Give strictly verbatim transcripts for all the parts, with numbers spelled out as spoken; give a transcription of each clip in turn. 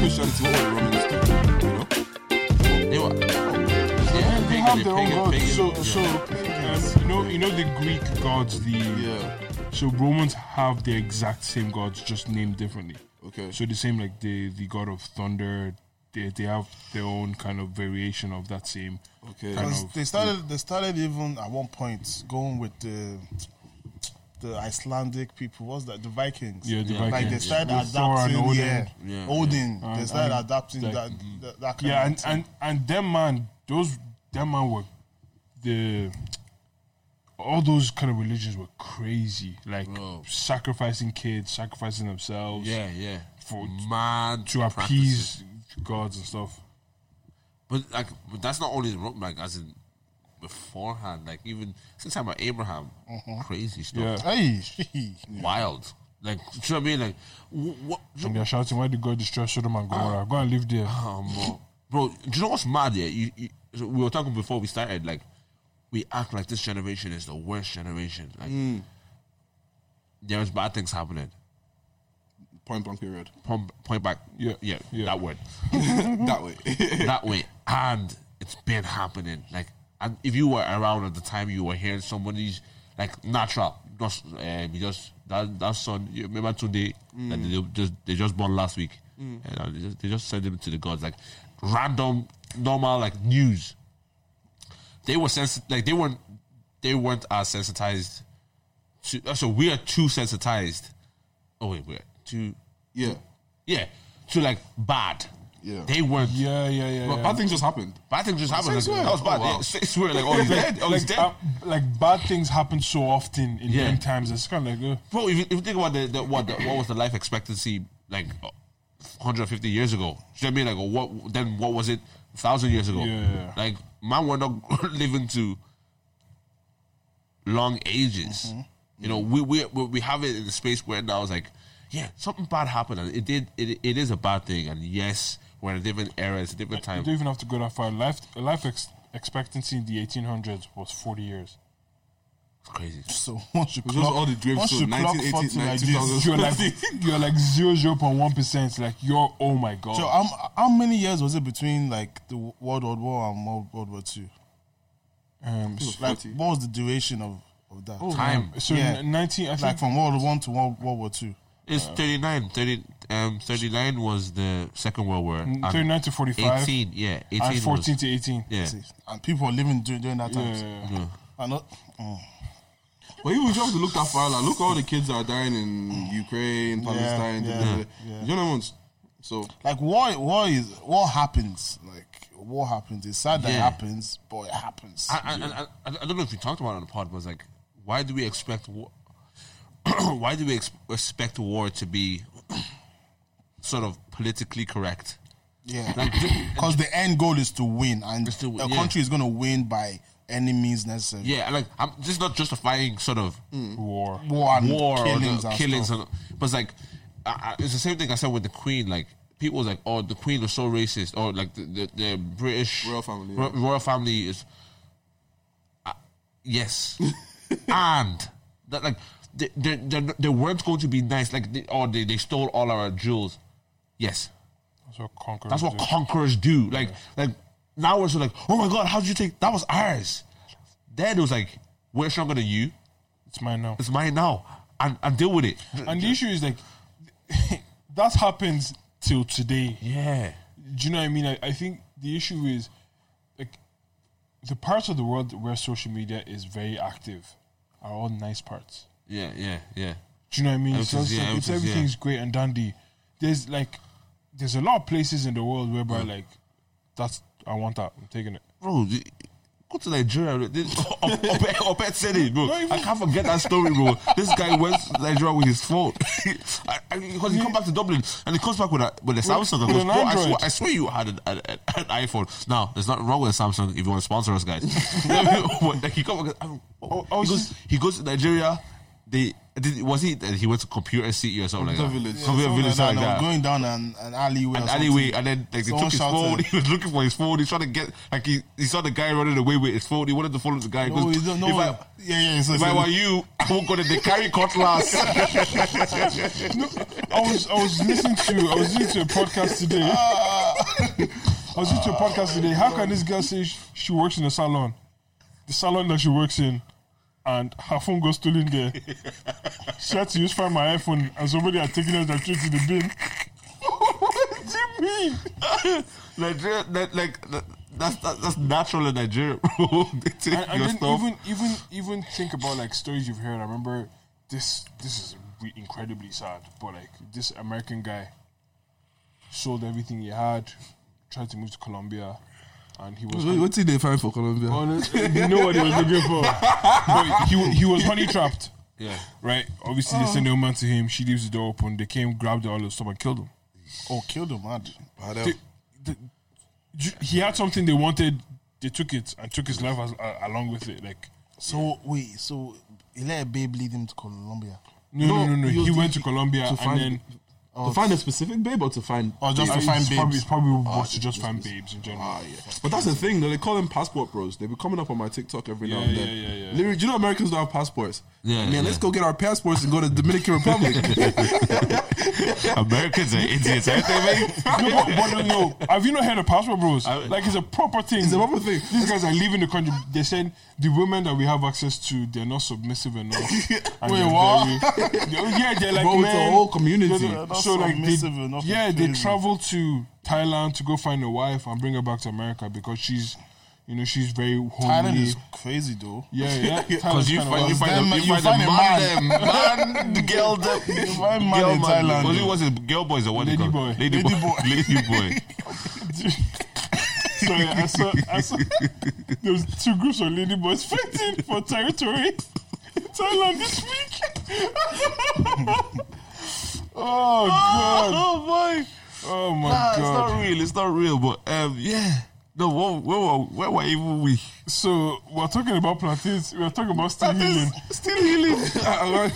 Christianity, what were the Romans do? You know? They were. Yeah, they have their own pagan, gods. pagan, So, yeah. so um, you know, you know the Greek gods. The Yeah. so Romans have the exact same gods, just named differently. Okay. So the same, like the the god of thunder. They they have their own kind of variation of that same. Okay. Kind Because of, they started, they started even at one point going with the the Icelandic people. What's that? The Vikings. Yeah, the Like they Vikings. started With Thor and adapting. Odin. Yeah, Yeah, Odin. yeah. They started And- adapting like- that, that that kind Yeah, of and, thing. and and them man, those them man were the all those kind of religions were crazy, like Bro. sacrificing kids, sacrificing themselves, Yeah, yeah. for Mad to practices. appease gods and stuff. But like, but that's not only the Ro- like as in beforehand. Like even since time of Abraham, crazy stuff, Yeah, Hey, wild. Like, do you know what I mean? Like, wh- what? and they're shouting, "Why did God destroy Sodom and Gomorrah? Go and live there." Um, bro, bro, do you know what's mad? Yeah, you, you, so we were talking before we started. Like, we act like this generation is the worst generation. Like, there's bad things happening. Point blank period. Point, point back. Yeah, yeah, yeah. that word. That way. that way, and it's been happening. Like, and if you were around at the time, you were hearing somebody's like natural, just um, you just that that son. You remember today that they just they just born last week, and uh, they, just, they just sent him to the gods like random, normal like news. They were sensitive, like they weren't they weren't as sensitized. To, uh, so we are too sensitized. Oh wait, we're too Yeah. yeah to like bad. Yeah. They weren't. Yeah, yeah, yeah. But yeah. bad things just happened. Bad things just happened. I Like, swear. that was bad. Oh, wow. Yeah, I swear, like, oh, he's dead. Oh, he's like, dead. uh, like bad things happen so often in Yeah. them times. It's kind of like, uh, Bro, if you, if you think about the, the what the, what was the life expectancy like uh, one hundred fifty years ago? Do you know what I mean? Like, what then? What was it a thousand years ago? Yeah, yeah, yeah. Like, man, we're not living to long ages. Mm-hmm. You know, we, we we we have it in the space where now it's like, yeah, something bad happened, and it did. It it is a bad thing, and yes, we're in a different era, it's a different you time. don't even have to go that far. Life life ex- expectancy in the eighteen hundreds was forty years. It's crazy. so once you It was just clock, all the dreams once to you clock nineteen eighty, forty like two thousand. this, You're like you're like zero zero point one percent. Like you're oh my god. so um, how many years was it between like the World War War and World, World War Two? um, was Like, forty. what was the duration of, of that? Time. so Yeah. in nineteen. I think Like from World War One to World, World War Two. It's thirty-nine. thirty, um, thirty-nine was the Second World War. And thirty-nine to forty-five, eighteen, yeah. eighteen and fourteen was, to eighteen. yeah. See, and people were living during, during that Yeah, time. yeah, yeah. yeah. And not, mm. But even if you have to look that far, like, look all the kids that are dying in Ukraine, Palestine, yeah, da- da- da. yeah. You know what I mean? So, Like war, war is war happens. Like war happens. It's sad that it Yeah. happens, but it happens. I, I, I, I, I don't know if we talked about it on the pod, but it's like, why do we expect war? why do we ex- expect war to be sort of politically correct? yeah, Like, ju- because the end goal is to win, and Is to win, a yeah. country is going to win by any means necessary. yeah, like I'm just not justifying sort of War. War and war or killings, the and killings, stuff. and, but it's like I, I, it's the same thing I said with the Queen. Like people was like, oh, the Queen was so racist, or like the the, the British Royal family, ro- yeah. royal family is uh, yes, and that like they, they they they weren't going to be nice. Like they, or they, they stole all our jewels. Yes, That's what conquerors that's what do. conquerors do. Like like now we're so like, oh my god, how did you take that was ours? Then it was like, we're stronger than you. It's mine now. It's mine now, and and deal with it. And the issue is like that happens till today. Yeah. Do you know what I mean? I, I think the issue is like the parts of the world where social media is very active are all nice parts. Yeah, yeah, yeah. Do you know what I mean? So Everything's- it's, yeah, like, it's everything's- yeah. everything's great and dandy. There's like there's a lot of places in the world whereby like that's I want that. I'm taking it. Bro, the- go to Nigeria. This- Op- Op- Opet said it, bro. I can't forget that story, bro. This guy went to Nigeria with his phone. I- I- Because he come back to Dublin and he comes back with a with a Samsung. And with goes, an bro, I Android." swear, I swear you had an, an, an iPhone. Now, there's nothing wrong with Samsung if you want to sponsor us, guys. Like, he, come, Oh, he, goes, he goes to Nigeria. They did, was he? He went to Computer City or something Computer like Village. that. Yeah, Computer Something Village, like something that. like And I was that. going down an, an alleyway. An or alleyway, something. and then like, they Someone took his shouted. phone. He was looking for his phone. He's trying to get like he, he saw the guy running away with his phone. He wanted to follow the guy. He No, goes, you don't know. if I, yeah, yeah. So, if so, I were you, I won't go to the carry cutlass. I was I was listening to I was listening to a podcast today. I was listening to a podcast today. How can this girl say sh- she works in a salon? The salon that she works in, and her phone got stolen there. She had to use find my iPhone, and somebody had taken it and threw it to the bin. What do you mean? Nigeria, that, like that, that's that, that's natural in Nigeria, bro. They take And, and your then stuff. even even even think about like stories you've heard. I remember this. This is re- incredibly sad, but like this American guy sold everything he had, tried to move to Colombia, and he was. What, what did they find for Colombia? Honest, you know what he was looking for. But he he was honey trapped. yeah. Right. Obviously, they sent a woman to him. She leaves the door open. They came, grabbed all the stuff, and killed him. oh, killed him, mad. Bad hell. They- the- ju- he had something they wanted. They took it and took his life as, uh, along with it. Like So wait, so he let a babe lead him to Colombia. no, no, no, no. he He, was- went to Colombia to and find- then. To find a specific babe or to find? Or just Uh, to find it's probably, babes. it's probably was to just find babes in general. Ah, yeah. But that's the thing, though. They call them passport bros. They be coming up on my TikTok every now Yeah, and yeah, then. yeah, yeah. Literally, do you know Americans don't have passports? Yeah, Man, yeah. let's go get our passports and go to the Dominican Republic. Americans are idiots, aren't they, mate? No, but, but no, no. Have you not heard of passport bros? I- like it's a proper thing. It's a proper thing. These guys are leaving the country. They said the women that we have access to, they're not submissive enough. And Wait, they're what? very- they- yeah, they're like Bro, it's a men. whole community. They're Not so like they, submissive enough, yeah, it's they crazy. travel to Thailand to go find a wife and bring her back to America because she's, you know, she's very homely. Thailand is crazy though. Yeah, yeah. Because you Thailand's find you kinda- find them- a, you you find find a a man, them, man, the girl, them, You find man girl in Thailand. Was it was it girl boys or what? they Lady call boy. it? Lady, Lady boy, boy. lady boy. So yeah, I saw, I saw there was two groups of lady boys fighting for territory in Thailand this week. Oh god! Oh my! Oh my Nah, it's god! not real. It's not real. But um, yeah. No, where, where, were- where were even we? So we're talking about plantains. We're talking about still healing. Still healing. Bro,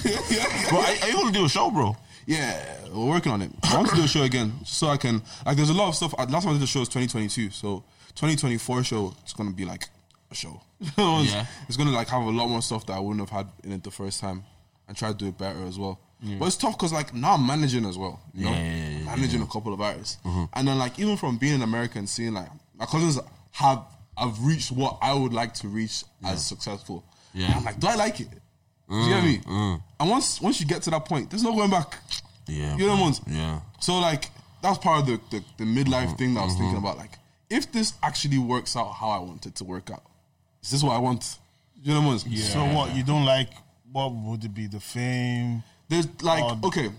are, are you gonna do a show, bro? Yeah, we're working on it. I want to do a show again so I can, like, there's a lot of stuff. Last time I did the show was twenty twenty-two, so twenty twenty-four show, it's going to be like a show. it's, Yeah. it's going to like have a lot more stuff that I wouldn't have had in it the first time and try to do it better as well. But it's tough because like now I'm managing as well, you know, Yeah, yeah, yeah, yeah, managing a couple of artists. And then like even from being in America and seeing like my cousins have, have reached what I would like to reach as successful. Yeah. And I'm like, do I like it? Do you get me? And once once you get to that point, there's no going back. Yeah. You know what I mean? Yeah. So like that's part of the the, the midlife thing that I was thinking about. Like, if this actually works out how I want it to work out, is this what I want? You know what I mean? So what you don't like? What would it be? The fame? There's like Or- okay,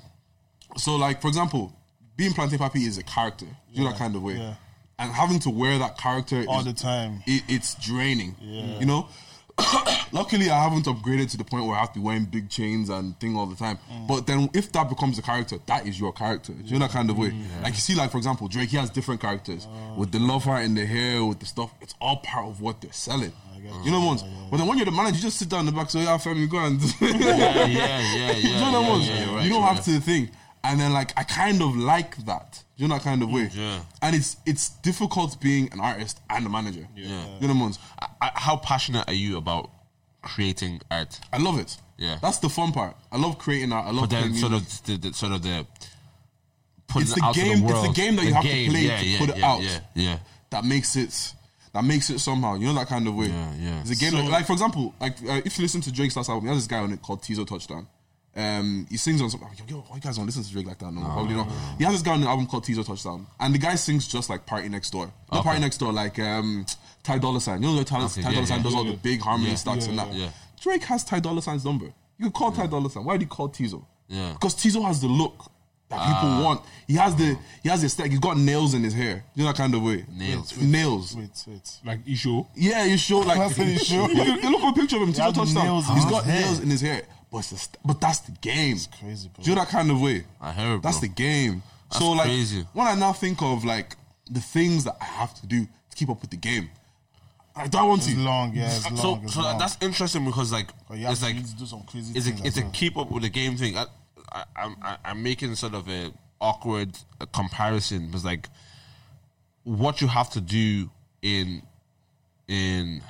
so like for example, being Plantain Papi is a character, you know that kind of way, yeah. and having to wear that character All is, the time. it, it's draining. Yeah. You know. Luckily, I haven't upgraded to the point where I have to be wearing big chains and thing all the time. But then, if that becomes a character, that is your character. Do you know that kind of way? Like you see, like for example, Drake, he has different characters with the love heart in the hair, with the stuff. It's all part of what they're selling. You know what? But then when you're the manager, you just sit down in the back. So yeah, family, go and. Yeah, yeah, yeah, yeah. you know what yeah, I mean? yeah, you're right, You don't you're have to think. And then like I kind of like that. You know that kind of way. Yeah. And it's it's difficult being an artist and a manager. Yeah. You know what I mean? I, I, how passionate are you about creating art? I love it. Yeah. That's the fun part. I love creating art. I love But then playing sort music. of the, the sort of the putting It's it the out to game- the it's the world. game that you have to play yeah, to yeah, put it yeah, out. Yeah, yeah. that makes it that makes it somehow. You know that kind of way. Yeah, yeah. It's a game So- that, like for example, like uh, if you listen to Drake's last album, he has this guy on it called Tizo Touchdown. Um, he sings on something. Yo, why you guys don't listen to Drake like that? No, probably not. He has this guy on the album called Tizo Touchdown, and the guy sings just like Party Next Door. Not Party Next Door, like um, Ty Dolla Sign. You know, Ty, Okay, Ty yeah, Dolla Sign yeah, does all yeah. the big harmony Yeah, stacks yeah, and that. yeah. Drake has Ty Dolla Sign's number. You could call Ty Dolla Sign. Why do you call Tizo? Yeah. Because Tizo has the look that people Ah. want. He has the he has the aesthetic. He's got nails in his hair. You know that kind of way. Nails. Nails. Wait, wait. Like Isho. Yeah, you show like That's what he showed. you, you look at a picture of him. has Tizo Touchdown. nails in He's his got hair. nails in his hair. But it's the st- but that's the game. Crazy, bro. Do you know that kind of way? I heard, That's bro. the game. That's so like crazy. when I now think of like the things that I have to do to keep up with the game, I don't want It's to. long, yeah, it's long. So, it's so long. that's interesting because like But you have it's to like need to do some crazy it's a things it's as a well. keep up with the game thing. I, I, I'm I, I'm making sort of a awkward uh, comparison because like what you have to do in in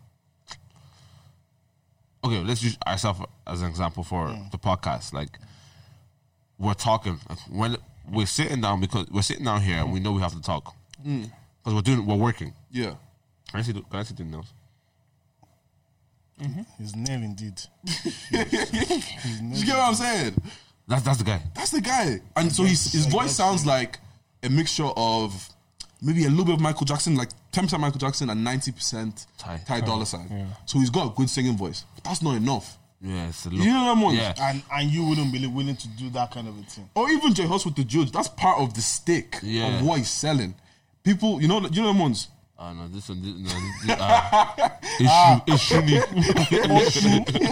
okay, let's use ourselves as an example for Mm. the podcast. Like we're talking like, when we're sitting down because we're sitting down here and we know we have to talk because we're doing we're working. Yeah. Can I see the, can I see the nails? His nail indeed. You get what I'm saying? That's that's the guy. That's the guy. And so his, his voice sounds like a mixture of maybe a little bit of Michael Jackson, like ten percent Michael Jackson and ninety percent Ty. Ty Dolla Sign. So he's got a good singing voice. But that's not enough. Yeah, it's a look. You know what I mean? Yeah. And and you wouldn't be willing to do that kind of a thing. Or even J Hus with the Judge. That's part of the stick Yeah. of what he's selling. People, you know, you know the ones. Oh no, this one, this, no, this, uh, it's true, it's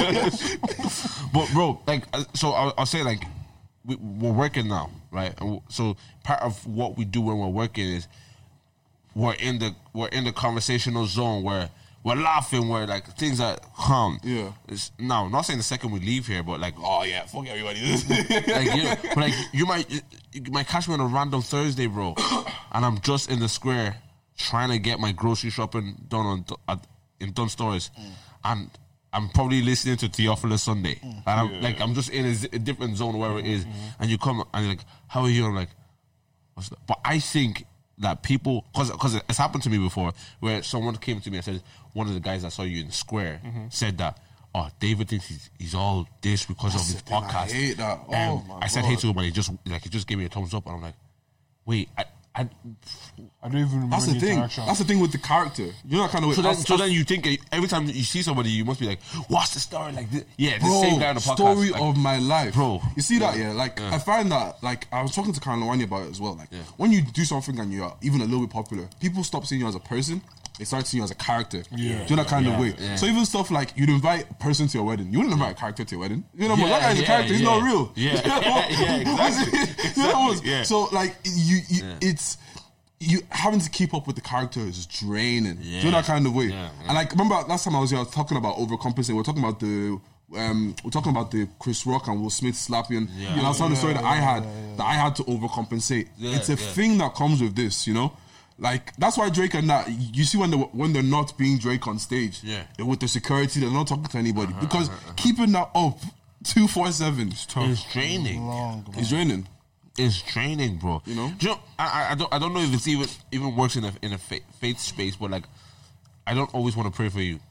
true. But bro, like, uh, so I'll, I'll say like, we, we're working now, right? And w- so part of what we do when we're working is we're in the we're in the conversational zone where we're laughing, where like things are calm. Yeah. It's, now, I'm not saying the second we leave here, but like, Oh yeah, fuck everybody. like you know, but like you might you, you might catch me on a random Thursday, bro, and I'm just in the square trying to get my grocery shopping done on at, in Dunn Stores, Mm. and I'm probably listening to Theophilus Sunday, Mm. and I'm like I'm just in a, z- a different zone wherever it is, Mm-hmm. and you come and you're like, how are you? I'm like, what's that? But I think that people, because because it's happened to me before, where someone came to me and said, one of the guys I saw you in the square Mm-hmm. said that, oh, David thinks he's, he's all this because That's of his the thing, I podcast. hate that. Oh, Um, my I said God. hey to him and he just like he just gave me a thumbs up and I'm like, wait, I, I I don't even remember That's the the thing. interaction. That's the thing with the character. You know that kind of way. so then that's- so that's- then you think uh, every time you see somebody you must be like, what's the story like this? Yeah, the Bro, same guy on the podcast. story like, of my life, Bro. You see that, yeah? Like I find that, like I was talking to Karen Lawani about it as well. Like Yeah. when you do something and you're even a little bit popular, people stop seeing you as a person. They start seeing you as a character. Yeah. Do you know that kind of way? yeah. So even stuff like you'd invite a person to your wedding, you wouldn't invite a character to your wedding. You know, Yeah, that guy's a yeah, character. He's yeah. not real. Yeah, You know? yeah, exactly. You know what? Yeah. So like you, you Yeah. it's. You having to keep up with the character is draining. Do you know Yeah. that kind of way? Yeah, yeah. And like, remember last time I was here, I was talking about overcompensating. We are talking about the, um, we're talking about the Chris Rock and Will Smith slapping. Yeah. And I was telling the story that I had, that I had to overcompensate. Yeah, it's a yeah. thing that comes with this, you know. Like that's why Drake and that you see when they when they're not being Drake on stage, Yeah. they're with the security, they're not talking to anybody because keeping that up two four seven it's draining. Long, bro. is draining. It's draining, bro. You know? Do you know I, I- I don't I don't know if it's even even works in a in a fa- faith space, but like I don't always want to pray for you.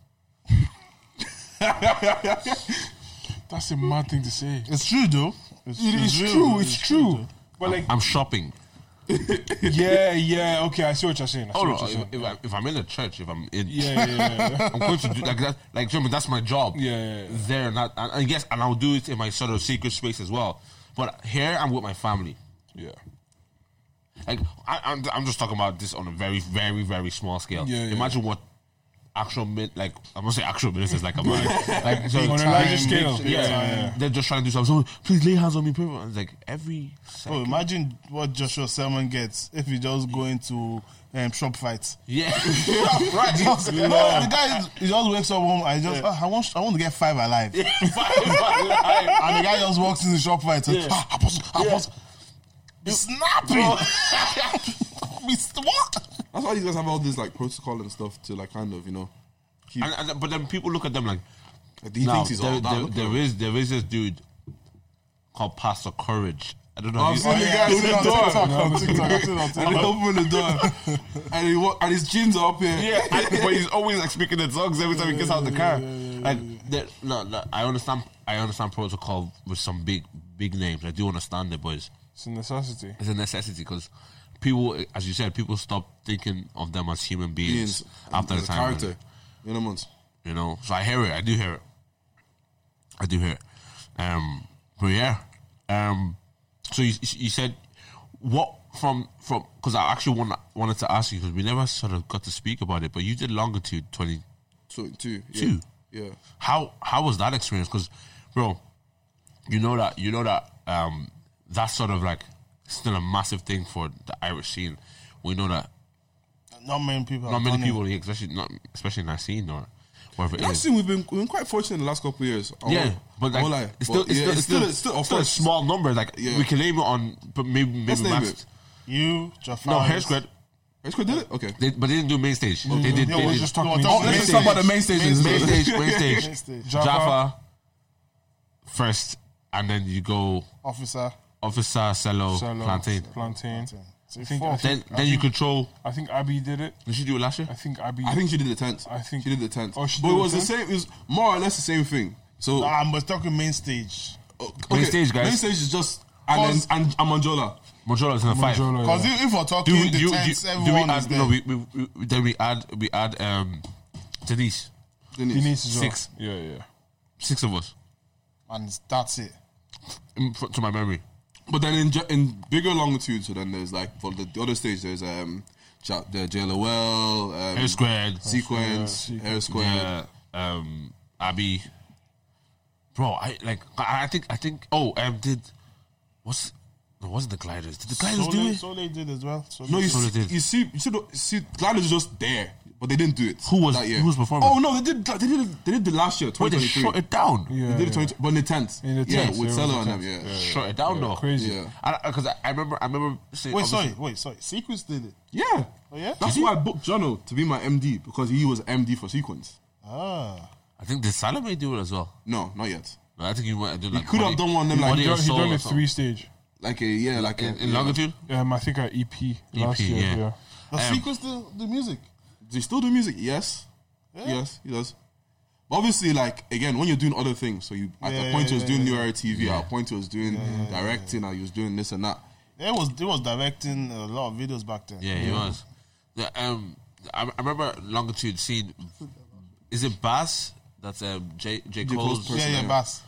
That's a mad thing to say. It's true though. It's, It is real, true. though. It's true. But like, I'm shopping. yeah, yeah. Okay, I see what you're saying. I see Oh no, what you're if, saying. if, I, if I'm in a church, if I'm in, Yeah, yeah, yeah. I'm going to do like that. Like, do you know what I mean? That's my job. Yeah, yeah, yeah. There, not and, and yes, and I'll do it in my sort of secret space as well. But here, I'm with my family. Yeah. Like, I, I'm, I'm just talking about this on a very, very, very small scale. Yeah, yeah. Imagine what actual min, like I'm gonna say actual ministers, like I'm like, like so On a time, larger scale. Yeah, Yeah, yeah. they're just trying to do something. So, please lay hands on me, people. And it's like every Oh, second. imagine what Joshua Selman gets if he just go into um, shop fights. Yeah, Right, just, no, the guy is- he just wakes up home. I just ah, I want I want to get five alive, and the guy just walks in the shop fight. And, Yeah. ah, apostle, apostle, he's snapping. He's- what? That's why you guys have all this like protocol and stuff to like kind of you know. Keep, and, and, but then people look at them like, he now, thinks he's there, all that. there, Look at there him. is there is this dude called Pastor Courage. I don't know. I've if seen you- the yeah, guy I've with seen the on door. TikTok, on TikTok, I've seen on And they TikTok. open the door, and he walk, and his jeans are up here. Yeah, I- but he's always like speaking in tongues every time he gets out of the car. Like, there- no, no, I understand. I understand protocol with some big, big names. I do understand it, but it's, It's a necessity. it's a necessity because people, as you said, people stop thinking of them as human beings Beings, after as the a time. character. You know, months. You know, so I hear it. I do hear it. I do hear it. Um, but yeah. Um, so you, you said what from from because I actually want, wanted to ask you because we never sort of got to speak about it. But you did longitude twenty. Two, two, yeah. Two? Yeah. How how was that experience? Because, bro, you know that you know that um, that's sort of like still a massive thing for the Irish scene. We know that Not many people. Not have many done people, especially not especially in that scene or wherever it I've is. seen we've been we've been quite fortunate in the last couple of years. I Yeah, won't- but I won't like lie. it's still But it's yeah, still it's still it's still of still a course. small number. Like Yeah. we can name it on, but maybe maybe Let's name max- it. You, Jafar. No, Hair Squad. Hair Squad did it. Okay. They, but they didn't do main stage. They did. Yeah, They we're did just talking no, main we're Let's stage. just talk about the main stages. main stage. Main stage. Main stage. Jaffa. Jaffa first, and then you go Officer. Officer, Cello, Cello, Plantain. Plantain. So I think, four. I Then think, then you control. I think Abby did it. Did she do it last year? I think Abby. I think she did the tenth. I think- she did the tenth. Oh, she but did it the was the tenth? same. It was more or less the same thing. So Nah, I'm talking main stage. Main stage, guys. Main stage is just and then Cause- and Amanjola. Mojola's in the five. Manjolo, Because yeah. if we're talking Do we, the do, do, tents, do we everyone is add? there. No, we, we, we then we add we add um Denise. Denise. Denise as well. Six. Yeah, yeah. Six of us, and that's it. in, fr- to my memory. But then in ge- in bigger longitude, so then there's like for the, the other stage, there's um Ja- the J L O L, um, Hair Squad, Sequence, Yeah, Hair Squad. yeah, um, Abby. Bro, I like. I, I think. I think. Oh, um, did what's? No, it wasn't the gliders. Did the gliders do Sole, it? Sole did as well. Sole No, you So see, they did. you see, you see, the, see, Glad is just there, but they didn't do it. Who was- that year. who was performing? Oh no, they did. They did. it- They did the last year, Wait, twenty they twenty three. shut it down. Yeah, They did it yeah. twenty, but in the tenth. In the yeah, tenth, with yeah, Cello it was and the them. tenth. Yeah. Shut it down though. Crazy. Yeah. Because I, I remember. I remember. Saying, Wait, obviously- sorry, wait, sorry. Sequence did it. Yeah. Oh yeah. That's why I booked Jono to be my M D because he was M D for Sequence. Ah. I think did Salome do it as well? No, not yet. No, I think he went. Did like could have Body- done one of them, like, Body He and done, he Soul done or a something. three stage. Like a yeah, like in, a, in yeah. longitude. Um, I think a E P last E P, year. yeah. Yeah. Does Um, Sequence do the music? Does he still do music? Yes. Yeah. Yes, he does. But obviously, like again, when you're doing other things, so you at Yeah, a point yeah, he was yeah, doing yeah. New Era T V, at a point he was doing directing, or he was doing this and that. It was it was directing a lot of videos back then. Yeah, he was. Yeah, um, I, I remember longitude seeing. Is it Bass? That's um J J J. Cole's Cole's yeah, yeah, yeah. Bass.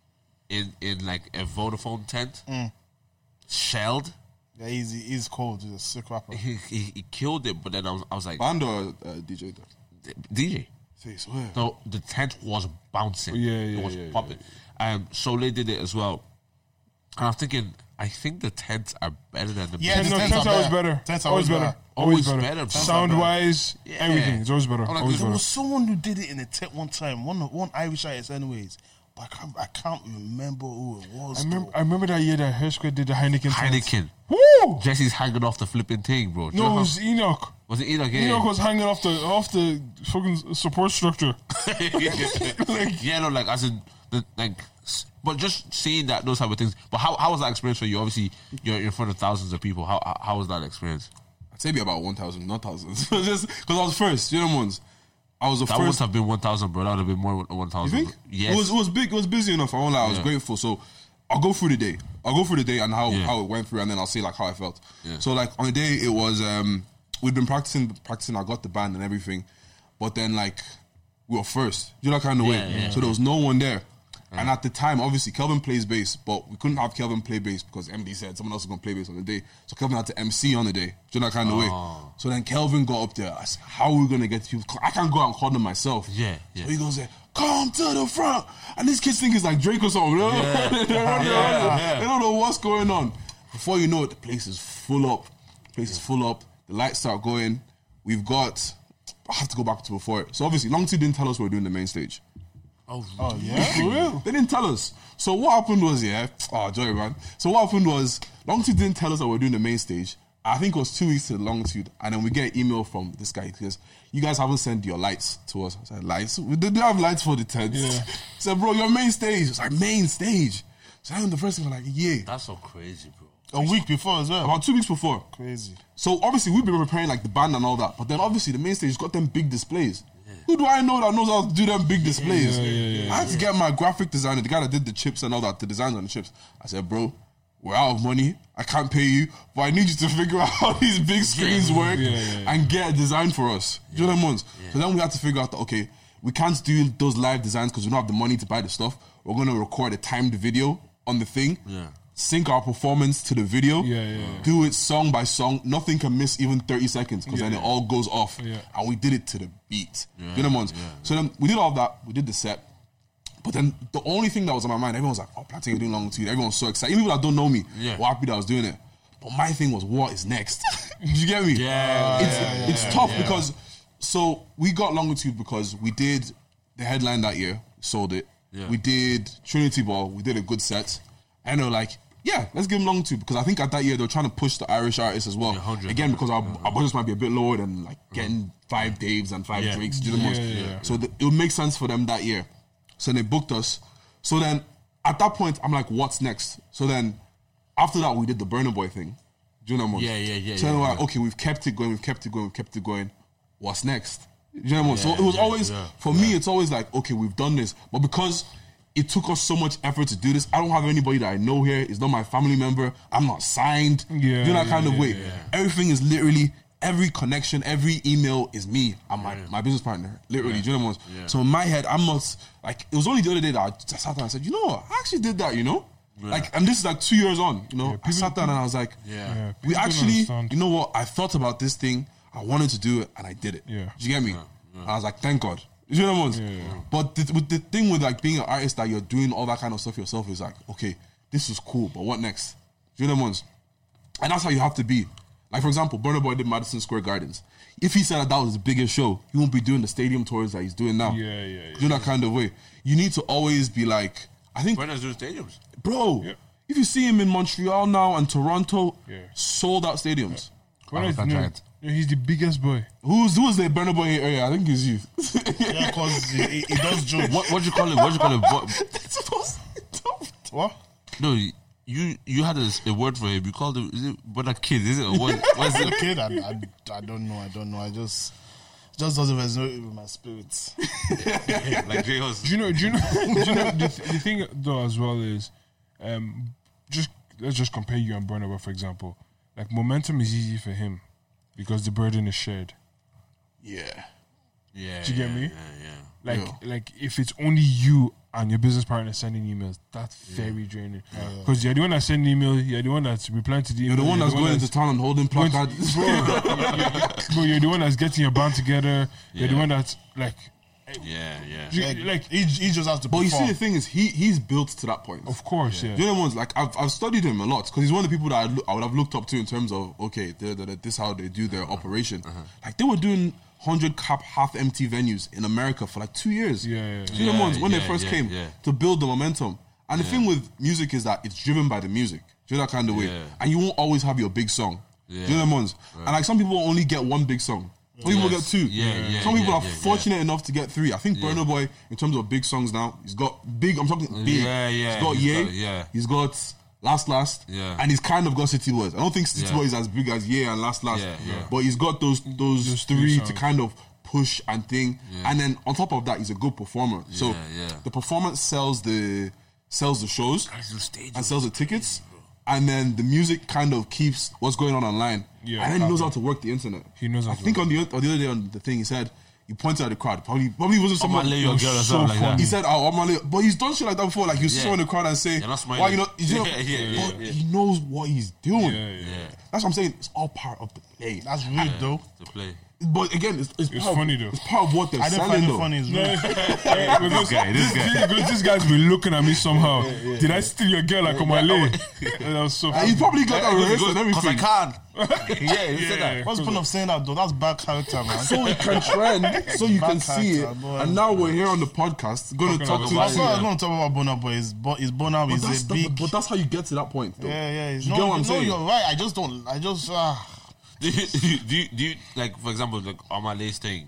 in in like a Vodafone tent, Mm. shelled. Yeah, he's he's cold. He's a sick rapper. He, he he killed it, but then I was I was like Band or uh, D J? Though? D J. Say, swear. So the tent was bouncing. Yeah, yeah, it was yeah, popping. Um, Soleil did it as well. And I'm thinking, I think the tents are better than the Yeah, band. the No, tents tent's are always better. better. Tents are always always better. better. Always Always better. better, bro. Sound wise, Yeah. everything. It's always better. I'm like, Always There better. was someone who did it in a tent one time. One one Irish artist, anyways. But I can't I can't remember who it was. I remember. though. I remember that year that Hair Squad did the Heineken. tent. Heineken. Woo! Jesse's hanging off the flipping thing, bro. Do you know No, it how- was Enoch. was it Enoch? Yeah. Enoch was hanging off the off the fucking support structure. Like- yeah, no, like as in the like, s- but just seeing that those type of things. But how how was that experience for you? Obviously, you're in front of thousands of people. How how, how was that experience? I'd say be about one thousand, not thousands. Just because I was first, you know, ones. I was the That first. must have been one thousand, bro. That would have been more than one You thousand. think? Yes. It was, it was big. It was busy enough. I won't lie. I was Yeah. grateful. So I'll go through the day. I'll go through the day and how, Yeah. how it went through, and then I'll say like how I felt. Yeah. So like on the day, it was um we'd been practicing, practicing. I got the band and everything, but then like we were first. You know that kind of way. Yeah, yeah, so there was no one there. And at the time, obviously, Kelvin plays bass, but we couldn't have Kelvin play bass because M D said someone else was going to play bass on the day. So Kelvin had to M C on the day. Do you know that kind of way? Oh. So then Kelvin got up there. I said, how are we going to get people? I can't go out and call them myself. Yeah, yeah. So he goes there, come to the front. And these kids think it's like Drake or something. You know? Yeah. they, don't know, Yeah. they don't know what's going on. Before you know it, the place is full up. The place is full up. The lights start going. We've got, I have to go back to before it. So obviously, Longitude didn't tell us we were doing the main stage. Oh, Oh yeah. For real. They didn't tell us. So what happened was, yeah, oh, joy, man. So what happened was, Longitude didn't tell us that we we're doing the main stage. I think it was two weeks to the Longitude, and then we get an email from this guy because you guys haven't sent your lights to us. I said, lights? We didn't have lights for the tent. Yeah. I said, bro, your main stage. It's like, main stage. So I'm the first thing, like, yeah. that's so crazy, bro. A week before as well. About two weeks before. Crazy. So obviously we've been preparing like the band and all that, but then obviously the main stage got them big displays. Who do I know that knows how to do them big displays? Yeah, yeah, yeah, I had to get my graphic designer, the guy that did the chips and all that, the designs on the chips. I said, bro, we're out of money. I can't pay you, but I need you to figure out how these big screens work Yeah, yeah, yeah. and get a design for us. Do you know what I mean? So then we had to figure out that, okay, we can't do those live designs because we don't have the money to buy the stuff. We're going to record a timed video on the thing. Yeah. Sync our performance to the video, Yeah, yeah, yeah. do it song by song. Nothing can miss even thirty seconds because then it all goes off. Yeah. And we did it to the beat. Yeah, you know what I mean? yeah. So then we did all that. We did the set. But then the only thing that was on my mind, everyone was like, oh, Plantain, you're doing Longitude. Everyone's so excited. Even people that don't know me Yeah. were happy that I was doing it. But my thing was, what is next? Did you get me? Yeah, It's, yeah, it's yeah, tough yeah. because, so we got Longitude because we did the headline that year, sold it. Yeah. We did Trinity Ball, we did a good set. And they were like, yeah, let's give them Longitude because I think at that year they were trying to push the Irish artists as well. Yeah, one hundred, Again, one hundred. because our, our budgets might be a bit lower than like getting five Daves and five Yeah. Drakes. Do you know what I mean? Yeah, yeah. So the, it would make sense for them that year. So they booked us. So then at that point, I'm like, what's next? So then after that, we did the Burna Boy thing. Do you know what I mean? Yeah, yeah, yeah, So then yeah, we're like, yeah. okay, we've kept it going, we've kept it going, we've kept it going. What's next? Do you know what I mean? So Yeah, it was yeah, always, yeah, for me, it's always like, okay, we've done this. But because it took us so much effort to do this, I don't have anybody that I know here. It's not my family member. I'm not signed. Yeah, you know that yeah, kind of yeah, way. yeah. Everything is literally, every connection, every email is me and my, my business partner. Literally, do you know what I mean? So in my head, I'm not, like, it was only the other day that I just sat down and said, you know what, I actually did that, you know? Like, and this is like two years on, you know? I sat down and I was like, Yeah. Yeah, we people don't actually, understand. you know what, I thought about this thing, I wanted to do it, and I did it. Yeah. Do you get me? And I was like, thank God. You know what I mean? But the, with the thing with like being an artist that you're doing all that kind of stuff yourself is like, okay, this is cool, but what next? Do you know what I mean? And that's how you have to be. Like, for example, Burna Boy did Madison Square Gardens. If he said that that was his biggest show, he won't be doing the stadium tours that he's doing now. Yeah, yeah, yeah. Do you know that kind of way? You need to always be like, I think, Burna's doing stadiums. bro, Yeah. if you see him in Montreal now and Toronto, Yeah. sold out stadiums. When I- African no, giant. no, he's the biggest boy. Who's who's the Burna Boy area? I think it's you. Yeah, because he, he, he does joke. What what you call it? What you call it? What, What? no, you you had a, a word for him. You called him. Is it but a kid? Is it? Or what? What's As a it? kid, I, I, I don't know. I don't know. I just just doesn't resonate with my spirits. Like J Hus. Do you know? Do you know? do you know the, th- the thing though as well is, um, just let's just compare you and Burna Boy, for example. Like momentum is easy for him because the burden is shared. Yeah. Yeah. Do you get yeah, me? Yeah, yeah. Like Yeah. like if it's only you and your business partner sending emails, that's very draining. Because you're the one that's sending email, you're the one that's replying to the email. You're the one that's going into town and holding Going to- placards. bro, bro, you're the one that's getting your band together. You're the Yeah. one that's like, Yeah, yeah. you- Like, like he, he just has to But you see, perform. the thing is, he he's built to that point. of course, yeah. You know, ones like I've I've studied him a lot because he's one of the people that I, look, I would have looked up to in terms of okay, they're, they're, this is how they do their operation. Like they were doing hundred cap half empty venues in America for like two years. Yeah, yeah, Do you know yeah. ones when Yeah, they first yeah, came yeah. to build the momentum. And the thing with music is that it's driven by the music. Do you know that kind of way? Yeah. And you won't always have your big song. Yeah. Do you know them ones? And like some people only get one big song. Some people Yes. get two. Yeah, yeah, Some people yeah, are yeah, fortunate enough to get three. I think Burna Boy, in terms of big songs now, he's got big. I'm talking big. Yeah, yeah, He's got he's Ye. got- yeah. He's got Last Last. Yeah. And he's kind of got City Boys. I don't think City Yeah. Boys is as big as Ye and Last Last. Yeah, yeah. But he's got those those Those three three to songs. kind of push and thing. And then on top of that, he's a good performer. So Yeah, yeah. the performance sells the sells the shows and sells the tickets. And then the music kind of keeps what's going on online. Yeah, and then he knows exactly. how to work the internet. He knows how I to think work. on the, on the other day on the thing, he said, he pointed at the crowd. Probably probably wasn't I'm gonna someone. lay your was girl or so something like funny. that. He said, oh, I'm gonna lay-" but he's done shit like that before. Like, you see Yeah. someone in the crowd and say, You're not smiling. why you not, you know, Yeah, yeah, yeah, but yeah. he knows what he's doing. Yeah, yeah. That's what I'm saying. It's all part of the play. That's rude, though. To play. But again, it's, it's, It's part funny, of, though. It's part of what they're I didn't selling, find it though. funny. It's No, rude. because guy, this guy. because this guy's been looking at me somehow. Did I steal your girl like Omale? That was so And funny. he probably got that rehearsed and Because I everything. can. Yeah, he said Yeah. that. What's the point of saying that, though? That's bad character, man. So it can trend, so you can Bad see it. character, boy. And now we're here on the podcast, going to Talking talk about to That's what I was going to talk about Burna Boy. Is Bo- is Burna But is that's, a the- big. but that's how you get to that point, though. Yeah, yeah. It's You no, get what I'm no, saying? you're right. I just don't. I just. Uh, Do you, do you, do you, like, for example, like Omale's thing?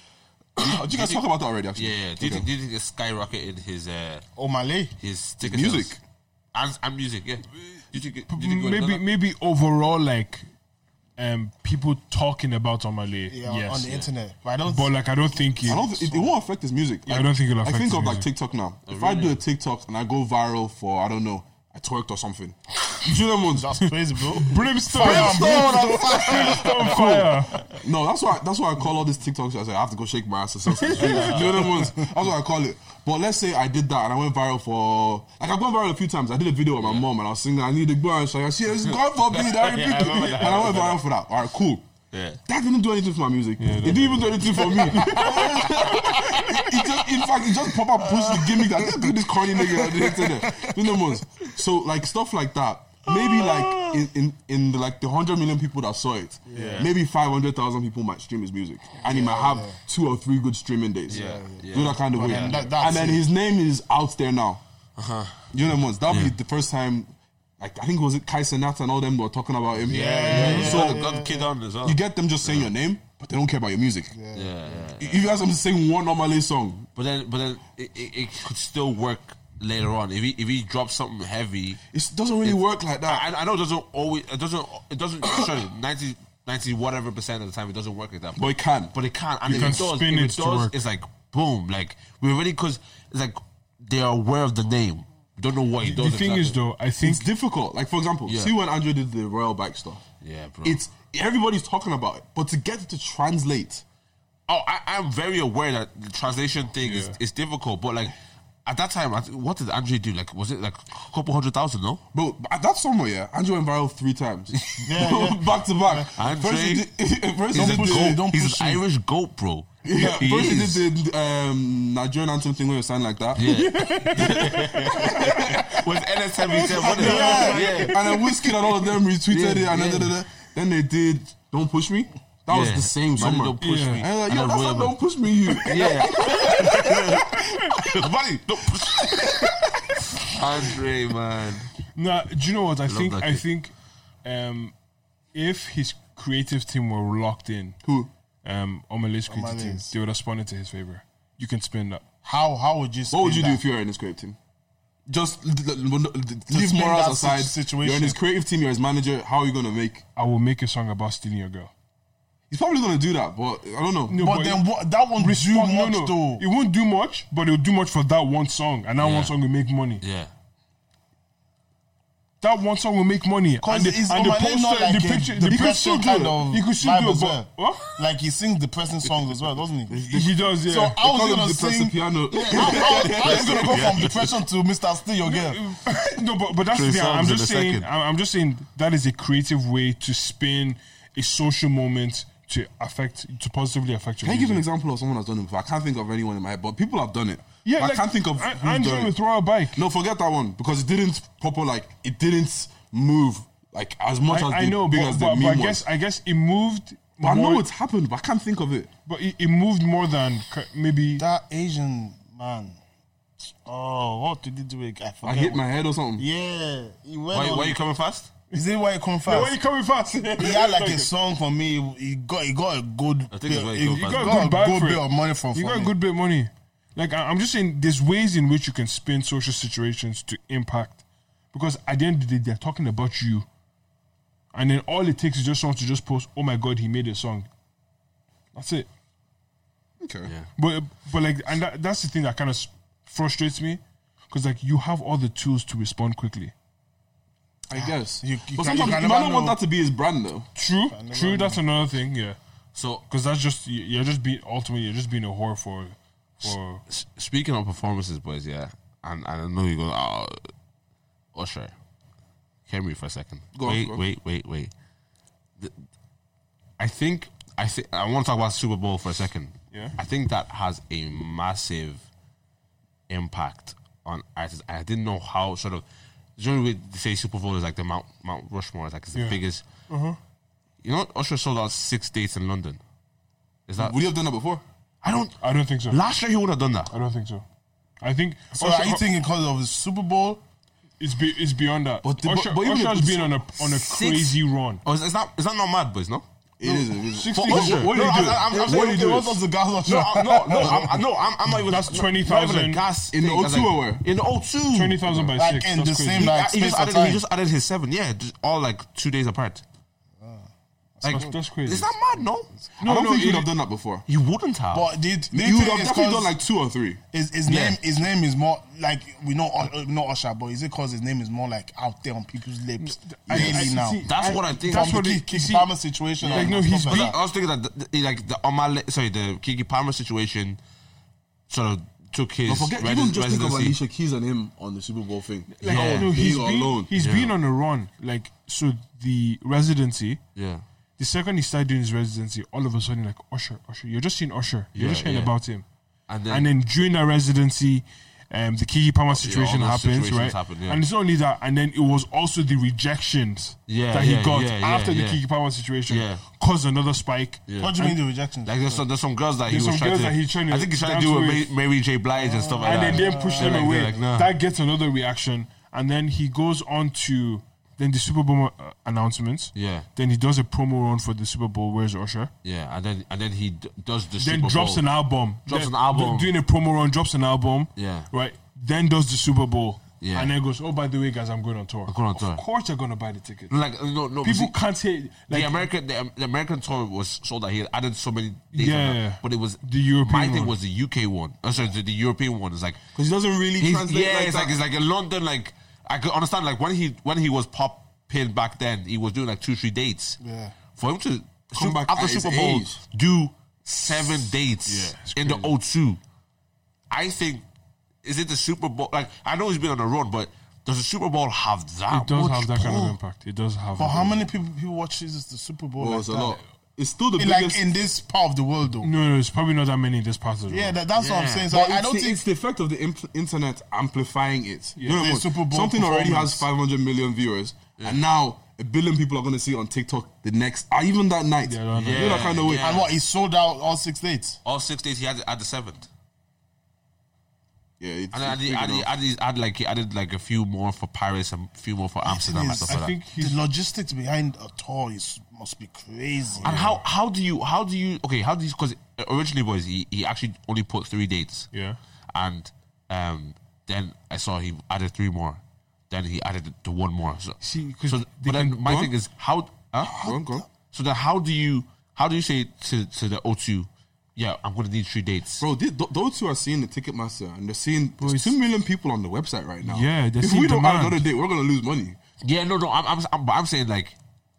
Did you guys talk about that already, actually? Yeah, yeah. Do you, Okay. think, do you think it's skyrocketed his uh, Omale. his ticket Music. sales? And, and music, yeah. Do you think, it- do you think it maybe went maybe overall like um people talking about Omale. Yeah, yes. on the internet. But I don't. But like I don't think it, I don't. Th- it, it won't affect his music. I don't think it'll affect I think his of like music. TikTok now. Oh, If I do a TikTok and I go viral for I don't know, I twerked or something. Do you know what? That's crazy, bro. brimstone, Brimstone, brimstone fire. No, that's why. That's why I call all these TikToks. I say I have to go shake my ass or something. Do you know what ones? That's what I call it. But let's say I did that and I went viral for like I've gone viral a few times. I did a video with my mom and I was singing I need a girl and she's like, she is God forbid. I repeat Yeah, I it. remember that. And I went viral for that. All right, cool. Yeah. That didn't do anything for my music. it didn't even do anything for me. it just, in fact, it just pop up push the gimmick that look at this corny nigga on the internet. You know what? So like stuff like that. Maybe like in, in, in the, like the hundred million people that saw it, Yeah. maybe five hundred thousand people might stream his music, and he might have two or three good streaming days. Yeah, yeah. Do that kind of way, then that- that's and then it. his name is out there now. Uh-huh. You know what? That'll Yeah. be the first time. Like I think it was it Kai Cenat and all them were talking about him. Yeah, yeah, yeah. So got, the, got the kid on as well. you get them just saying your name, but they don't care about your music. yeah, yeah. If you guys them sing one Normally song, But then, but then it, it, it could still work later on if he if he drops something heavy. it doesn't really work like that. I, I know it doesn't always. It doesn't. It doesn't. Sorry, ninety, ninety whatever percent of the time it doesn't work like that. But it can. But it can. And You if can it does, spin if it it to does, work. it's like boom. Like we're ready because it's like they are aware of the name. Don't know what he The does. thing exactly. is, though, I think It's difficult. Like for example, Yeah. see when Andrew did the Royal Bike stuff. Yeah, bro. It's everybody's talking about it, but to get it to translate, Oh, I, I'm very aware that the translation thing is, Yeah. is difficult, but like at that time, I th- what did Andre do? Like, was it like a couple hundred thousand? No, bro. That's somewhere. Yeah, Andrew went viral three times, yeah. back to back. Andre- First he did, first he's he a did goat. the, don't He's push an him. Irish goat, bro. yeah, He first he is. did the um, Nigerian anthem thing where you sound like that. Yeah. With N S M, he said, what is Yeah. yeah. And then Wizkid and all of them retweeted Yeah, it, and yeah. then, then, then, then they did "Don't Push Me." That was Yeah. the same Man, summer. Don't push Yeah. me. And I was like, And yo, then that's not Royal- "Don't Push Me," you. Yeah. Buddy, don't push. Andre, man. Nah, do you know what I think? that I kid. think um, if his creative team were locked in, Who? um, Omale's creative team, Omale's. they would have spun it to his favor. You can spin that. How how would you? What would you spin do that? if you were in his creative team? Just l- l- l- leave spin morals that aside. situation. You're in his creative team. You're his manager. How are you gonna make? I will make a song about stealing your girl. He's probably gonna do that, but I don't know. No, But then what, that won't do Respond- much no, no. though. It won't do much, but it will do much for that one song, and that Yeah. one song will make money. Yeah. That one song will make money. 'Cause And the, is and the Omale poster, not like the a picture, the depressing picture kind of You could still vibe do it, as but well? what? Like he sings depressing songs as well, doesn't he? He does, yeah. So how Call is he him gonna depressive sing? piano. How, how, how is he gonna go from depression to Mister Steal Your Girl? no, but but that's Three the thing. I'm songs in just a saying. second. I'm I'm just saying that is a creative way to spin a social moment to affect to positively affect your. Can you give an music. example of someone that's done it before? I can't think of anyone in my head, but people have done it. Yeah, I like, can't think of An- who's Andrew done it. with Royal Bike. No, forget that one because it didn't proper like it didn't move like as much I, as I the, know, big but, as the but, meme but I was. guess I guess it moved. But I more, know it's happened, but I can't think of it. but it, it moved more than c- maybe. That Asian man. Oh, what did he do? I forget. I hit what- my head or something. Yeah, he went Why, on- why you coming fast? Is it why he come Yeah, fast? why you coming fast? He had like a song for me. He got he got a good. I think it's bit- why he he, come he fast. got, You got a good bag good for bit it. of money from. You from got a me. good bit of money. Like I- I'm just saying, there's ways in which you can spin social situations to impact, because at the end of the day, they're talking about you, and then all it takes is just someone to just post, "Oh my God, he made a song." That's it. Okay. Yeah. But but like, and that, that's the thing that kind of frustrates me, because like you have all the tools to respond quickly. I guess. You- you but can- sometimes you you, can might never not want know. that to be his brand though. True, true. That's another thing. Yeah, So, because that's just you- you're just being ultimately you're just being a whore for for. s- speaking of performances, boys, yeah, and, and I know you're going, oh, Usher. Hear me for a second. Go on, wait, go on. wait, wait, wait. The- I think I think I want to talk about Super Bowl for a second. Yeah. I think that has a massive impact on artists. I didn't know how sort of. Generally, they say Super Bowl is like the Mount Mount Rushmore, it's like it's the Yeah. biggest. Uh-huh. You know, Usher sold out six dates in London. Is that? Would you have done that before? I don't. I don't think so. Last year he would have done that. I don't think so. I think So Usher- are you thinking because of the Super Bowl? it's be, it's beyond that. But the- Usher, but- but even Usher's if- been on a on a Six- crazy run. Oh, is, is that is that not mad, boys? No. It is. It is. sixty What- Usher. What, what do No, you do? I- I'm- I'm what saying do you it do? What's up, the guys? No, I'm- no, no, I'm, I'm- no, I'm, I'm not even. That's not- twenty not even a thousand. gas In the thing, O that's two like- or where? In the O two. Twenty thousand by Like six. in That's the crazy. same He, like he just space of added. He time. just added his seven. Yeah, just all like two days apart. Like That's, that's crazy. is that mad? No, I don't no, think it- you'd have done that before. you wouldn't have. But did do You you would think have it's definitely done because like two or three. his, his Yeah. name his name is more like we know uh, not Usher, but is it because his name is more like out there on people's lips I- daily I- now? see, That's I- what I think. That's From what the it- Kiki see, Palmer situation. like, and no, stuff he's like beat- that. I was thinking that the, the- like the Omale, sorry, the Kiki Palmer situation, sort of took his But forget, resi- even just think of residency. Alicia Keys and him on the Super Bowl thing. Like, Yeah. no, he's Being been alone. he's Yeah. been on a run. Like so, the residency. Yeah, The second he started doing his residency, all of a sudden, like Usher, Usher, you're just seeing Usher. You're Yeah, just hearing yeah. about him. and And then, then during that residency, um, the Kiki Palmer situation all those happens, situations right? happen, yeah. And it's not only that, and then it was also the rejections Yeah, that he yeah, got yeah, yeah, after the yeah. Kiki Palmer situation Yeah. caused another spike. What do you mean the rejections? Like there's some, there's some girls that he There's was some trying girls to. that he's trying to I think he's trying to dance do with with. Mary, Mary J. Blige and stuff like And that. then they push They're them like- away. they're like, nah. That gets another reaction, and then he goes on to then the Super Bowl uh, announcements. Yeah. Then he does a promo run for the Super Bowl. Where's Usher? Yeah, and then and then he d- does the Then Super drops Bowl. an album. Drops Then an album. do- Doing a promo run, drops an album. Yeah. Right. Then does the Super Bowl. Yeah. And then goes, oh, by the way, guys, I'm going on tour. going on tour. Of course, you're gonna buy the ticket. Like no no People see, can't say like the American the, the American tour was sold out. He added so many days on Yeah. that, but it was The European My thing one. was the U K one. Oh, sorry, the, the European one is like Because he doesn't really he's- translate yeah, like it's that. like it's like in London. Like I could understand like when he when he was popping back then, he was doing like two three dates. Yeah. For him to Come back after at his Super Bowl age. do seven dates Yeah, it's in the crazy. O two, I think is it the Super Bowl? Like I know he's been on the run, but does the Super Bowl have that? it does much have that kind of pull? impact. It does have. But a- how many people people watch this the Super Bowl? Well, like it's a that? lot. It's still the In, biggest. like in this part of the world, though. No, no, it's probably not that many in this part of the Yeah, world. that, that's what I'm Yeah. saying. So But I, I it's don't the, think it's the effect of the imp- internet amplifying it. You know The what? Super Bowl Something already has performance. five hundred million viewers, and now a billion people are going to see it on TikTok the next, or even that night. Yeah, no, no. You know that kind of way. Yeah. and what he sold out all six dates. All six days he had at the seventh. Yeah, it's, And then it's added, big added, enough. added, added like he added like a few more for Paris and a few more for Amsterdam and is, stuff I like think that. he's The logistics behind a tour is must be crazy. And how how do you how do you okay how do you because originally was he, he actually only put three dates. Yeah. And um then I saw he added three more. Then he added the one more. So, See, 'cause so they but then can- my go on. thing is how huh? Go on, go on. So then how do you how do you say to to the O two, yeah, I'm gonna need three dates. Bro, th- th- those two are seeing the Ticketmaster, and they're seeing there's it's- two million people on the website right now. Yeah, they're if seeing we don't add demand. another date, we're gonna lose money. Yeah, no, no. I'm, I'm, I'm, but I'm saying like,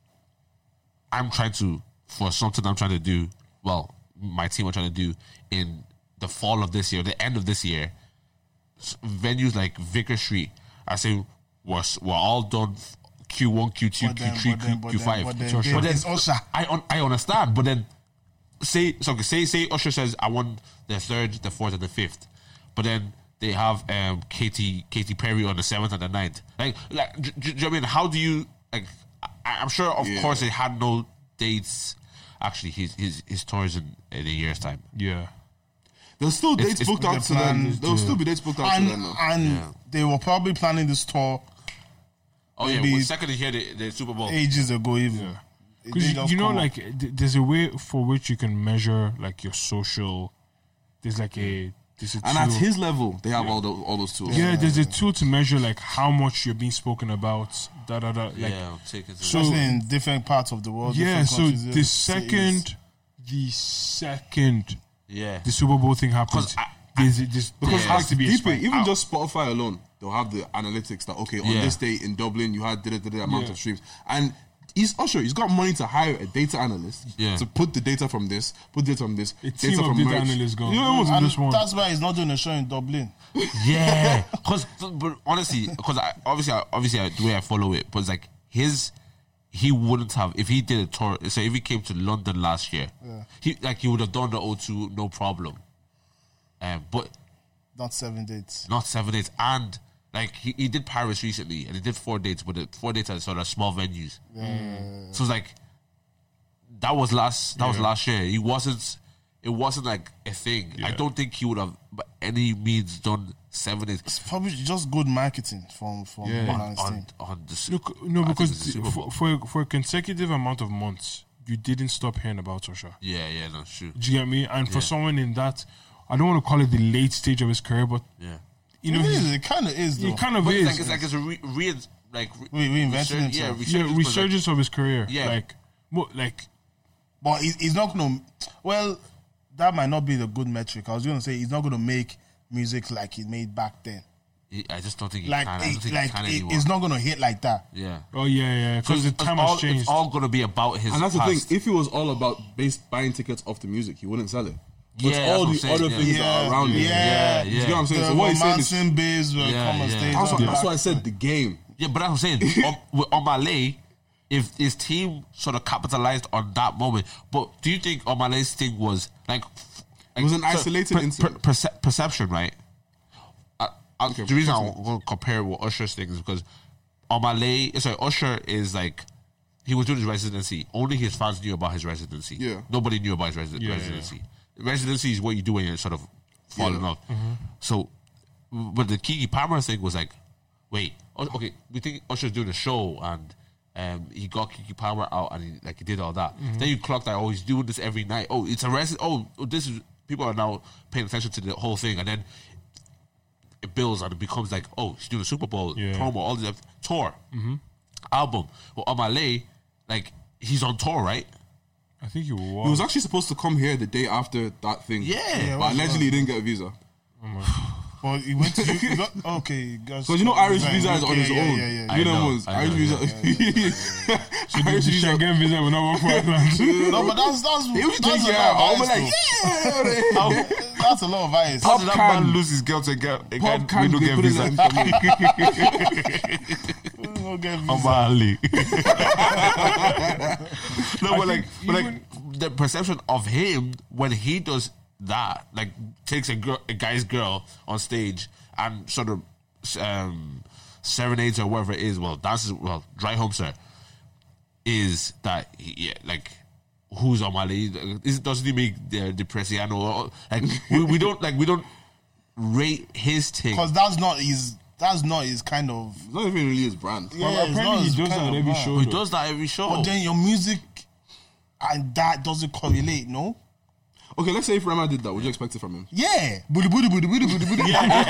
I'm trying to for something I'm trying to do. Well, my team are trying to do in the fall of this year, the end of this year. s- Venues like Vicar Street, I say we're s- we're all done. Q one, Q two, But Q then- three, but then- Q, but Q then- five. but then But there then is Usher. I un, I understand, but then say so. Say say Usher says I want the third, the fourth, and the fifth, but then they have um Katy Katy Perry on the seventh and the ninth. Like like, do, do you know what I mean? How do you like? I, I'm sure, of Yeah. course, they had no dates. Actually, his his his tours in, in a year's time. yeah. There's still It's- dates it's- booked out the to them. plan- There'll still be dates booked out to and them. though. and they were probably planning this tour Oh yeah, Maybe- well, second to hear the, the Super Bowl. ages ago, even. It Because didn't you, just you know, come up. like th- there's a way for which you can measure like your social. There's like a there's a And tool. at his level, they have all those all those tools. yeah, there's a tool to measure like how much you're being spoken about. Da da da. Like yeah, I'll take it. So- especially in different parts of the world. yeah. different So countries, the different second, cities. the second yeah, the Super Bowl thing happens, 'Cause I- there's, there's, Because there has to be a deep spike. it, even just Spotify alone, they'll have the analytics that okay, on Yeah. this date in Dublin, you had da da da da amount Yeah. of streams, and he's Usher. He's got money to hire a data analyst Yeah. to put the data from this, put data from this, A data team of from data merch. analysts gone. You know what? And this one. that's why he's not doing a show in Dublin. yeah. Because, but honestly, because I obviously, I, obviously, I, the way I follow it, but it's like his, he wouldn't have if he did a tour. So if he came to London last year, he like he would have done the O two no problem. Um, but Not seven dates. not seven dates, and like he, he did Paris recently, and he did four dates, but the four dates are sort of small venues. So it's like that was last that was last year. He wasn't. It wasn't like a thing. I Yeah. don't think he would have by any means done seven dates It's probably just good marketing from from Yeah. behind on the on, scene. on the Su- Look, no, I think because it's the Super for, Bowl. for for a consecutive amount of months, you didn't stop hearing about Usher. Yeah, yeah, no, true. Do you get me? And for Yeah. someone in that, I don't want to call it the late stage of his career, but Yeah, you know, it, he's, is, it kind of is though. he kind of but is. it's like it's like it's a re, re like re, Re- reinventing resurg- himself. Yeah, yeah, resurgence, but like- resurgence of his career. Yeah. like, mo- like But he's, he's not gonna. Well, that might not be the good metric. I was gonna say he's not gonna make music like he made back then. he- I just don't think he Like, can. I don't it, think like he can it- anymore. it's not gonna hit like that. Yeah, oh yeah, yeah, because the it's time all, has changed. It's all gonna be about his. And that's past. the thing. If it was all about based buying tickets off the music, he wouldn't sell it. But Yeah, it's that's all what the I'm saying, other yeah. things that Yeah, are around it. yeah. Yeah, You get what I'm saying? The So what he's saying is, romancing biz will Yeah, come on yeah. stage. that's, what, and that's back why I said then. the game. Yeah, but that's what I'm saying. on, with- on Malay, if his team sort of capitalized on that moment, but do you think on Malay's thing was like, like It was an isolated incident. perce- perception, right? Uh, uh, Okay, the reason I continue. want to compare with Usher's thing is because Omale, sorry, Usher is like, he was doing his residency. Only his fans knew about his residency. Yeah. Nobody knew about his resi- Yeah, residency. Residency is what you do when you're sort of falling Yeah. off. So, but the Kiki Palmer thing was like, wait, o- okay, we think Usher's doing a show and um, he got Kiki Palmer out and he, like he did all that. Then you clock that, oh, he's doing this every night. Oh, it's a resi- oh, oh, this is, people are now paying attention to the whole thing. And then it builds and it becomes like, oh, he's doing a Super Bowl Yeah. promo, all this tour, album. Well, Omale, like, he's on tour, right? I think he was. He was actually supposed to come here the day after that thing. Yeah. Yeah, but allegedly he didn't get a visa. Well, he went to. He got, okay, guys. Because you know Irish Yeah, visa is on yeah, his yeah, own. Yeah, yeah, I You know, know, ones. I Irish know, visa. The Irish visa. Schengen visa will not work for Ireland. No, but that's that's He was that's taking a care lot of of I'm ice. like, though. yeah. That's a lot of ice. How did that can- man lose his girl to get a guy Pop can we don't be get put in visa? for me. We'll get visa. Omale. No, but like, think but even- like the perception of him when he does that, like takes a girl, a guy's girl on stage and sort of um, serenades or whatever it is. Well, dances. Well, dry humps her. Is that he, yeah, like who's Omale? Is doesn't he make the Depressiano? Or, like we, we don't like we don't rate his thing. Because that's not his. That's not his kind of. It's not even really his brand. Yeah, Well, it's apparently not he his does kind that of every vibe. show. He though. does that every show. But then your music and that doesn't correlate, no? Okay, let's say if Rema did that, would you expect it from him? Yeah. Booty, booty, booty, booty, booty, booty.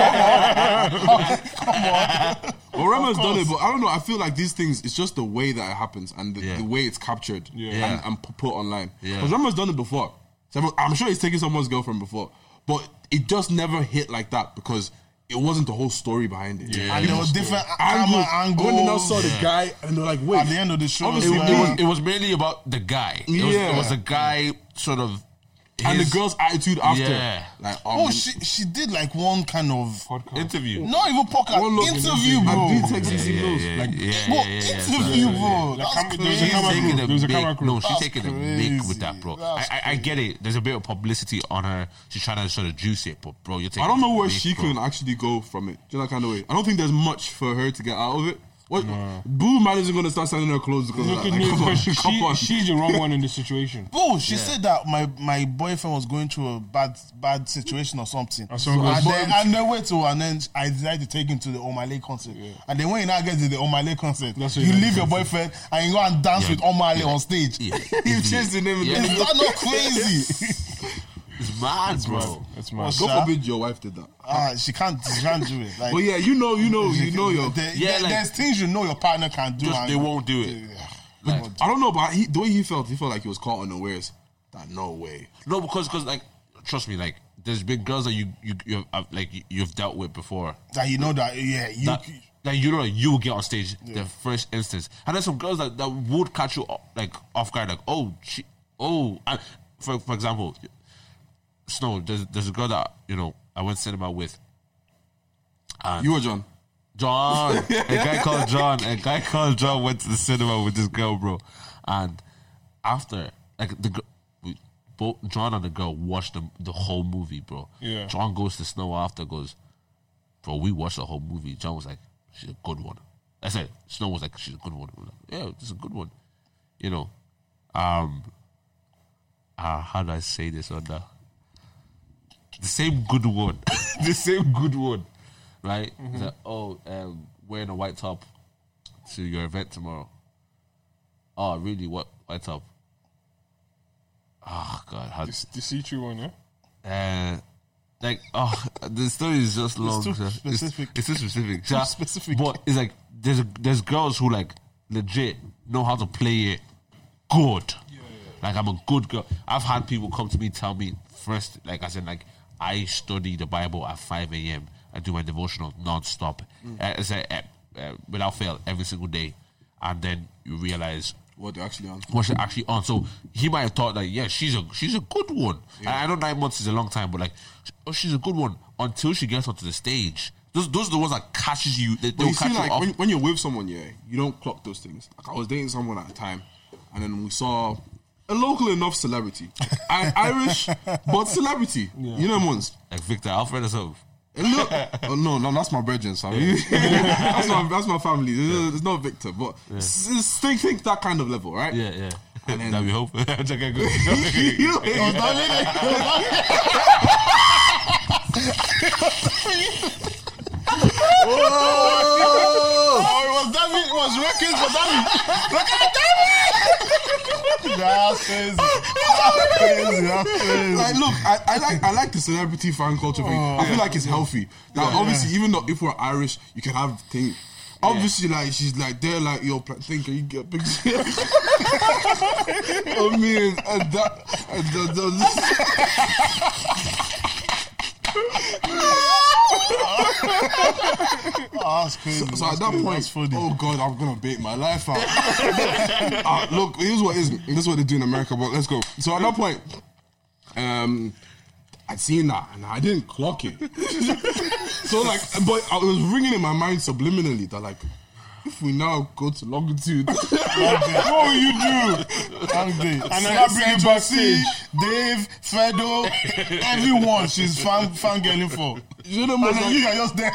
Well, Rema's done it, but I don't know. I feel like these things, it's just the way that it happens and the, Yeah. the way it's captured Yeah. and, Yeah. and pu- put online. Yeah. Because Rema's done it before. So I'm sure he's taken someone's girlfriend before, but it just never hit like that because it wasn't the whole story behind it. Yeah. And there was different Angles. camera angles. When they now saw the guy and they're like, wait. At the end of the show, It, Obviously, was- yeah. it was, it was mainly about the guy. It was, it Yeah. was a guy sort of. and the his girl's attitude after. Yeah. Like, Oh, um, she she did like one kind of Podcast. interview. not even podcast one look interview, and bro. beat texting Yeah, signals. yeah, Like, yeah, Bro, yeah, yeah, yeah. interview, So- bro. Like, That's cam- there was a crazy. camera taking crew. a There was a big, camera crew. no, she's That's taking a big with crazy. that, bro. I, That's I, I get it. There's a bit of publicity on her. She's trying to sort of juice it, but bro, you're taking. I don't know a where big, she bro. can actually go from it. Do you know that kind of way? I don't think there's much for her to get out of it. What? Boo man isn't going to start selling her clothes because of Look that. at Like, me, come on, because come on. she, she's the wrong one in this situation. Bro, she said that my, my boyfriend was going through a bad bad situation or something. And someone and, goes, then, and then wait till and then I decided to take him to the Omale concert. And then when you now get to the Omale concert, That's what you you leave do. your boyfriend and you go and dance Yeah. with Omale on stage. Yeah. You changed the name of Yeah. the Is that not crazy? It's mad, bro. That's mad. What's God that? forbid your wife did that. Ah, she can't she can't do it. Like, But yeah, you know, you know, you know your. there, Yeah, there- like- there's things you know your partner can do. Just and- they won't do it. Yeah. I don't know, but he, the way he felt, he felt like he was caught unawares. That no way. No, because because like trust me, like there's been girls that you you you have like you- you've dealt with before. That you know that yeah you That, that you know that you will get on stage the first instance, and there's some girls that, that would catch you o- like off guard, like oh she oh and for for example, Snow. There's there's a girl that you know I went cinema with. And You or John? John, a guy called John, a guy called John went to the cinema with this girl, bro, and after like the gr- we, both John and the girl watched the the whole movie, bro. Yeah. John goes to Snow after, goes, bro, we watched the whole movie. John was like, she's a good one. I said, Snow was like, she's a good one. We're like, yeah, this is a good one. You know, um, uh, how do I say this on the the same good one, the same good one, right? He's like, oh, um, wearing a white top to your event tomorrow. Oh, really? What white top? Oh God, how? The, the see-through one, yeah? Uh, like, oh, the story is just long. too sir. specific. It's, it's too specific. sir. specific. But it's like there's a, there's girls who like legit know how to play it good. Like I'm a good girl. I've had people come to me tell me first, like I said, like I study the Bible at five a.m. I do my devotional non-stop, Mm. uh, it's a, uh, uh, without fail every single day, and then you realize What they're actually on? what's it actually on. So he might have thought that yeah, she's a she's a good one. And I know nine months is a long time, but like, oh, she's a good one until she gets onto the stage. Those those are the ones that catches you. They, But they'll you see, catch like you off. when, when you're with someone, yeah, you don't clock those things. Like I was dating someone at a time, and then we saw a local enough celebrity, I, Irish but celebrity. You know, ones. Like Victor Alfred or something. Look, oh, no, no, that's my brethren, sorry. that's my that's my family. It's, it's not Victor, but yeah. s- s- think think that kind of level, right? Yeah, yeah. And then, that we hope. Okay, good. you, Oh, it was David. It was Records for David. Look at David. That's crazy. That's crazy. That's crazy. Like, look, I, I like I like the celebrity fan culture thing. Oh, I feel like it's healthy. Now, yeah, obviously, yeah. even though if we're Irish, you can have things. Obviously, yeah. like she's like they're like yo, think you get big. I mean, and that, and that, oh, that's crazy. So, so that's at that crazy. point, oh god, I'm gonna bait my life out. uh, look, here's what is this is what they do in America. But let's go. So at that point, um, I'd seen that and I didn't clock it. So like, but I was ringing in my mind subliminally that like, if we now go to longitude, what will you do? And then I bring you backstage. Dave, Fredo, everyone she's fan fangirling for. You know, and like, then you are just there.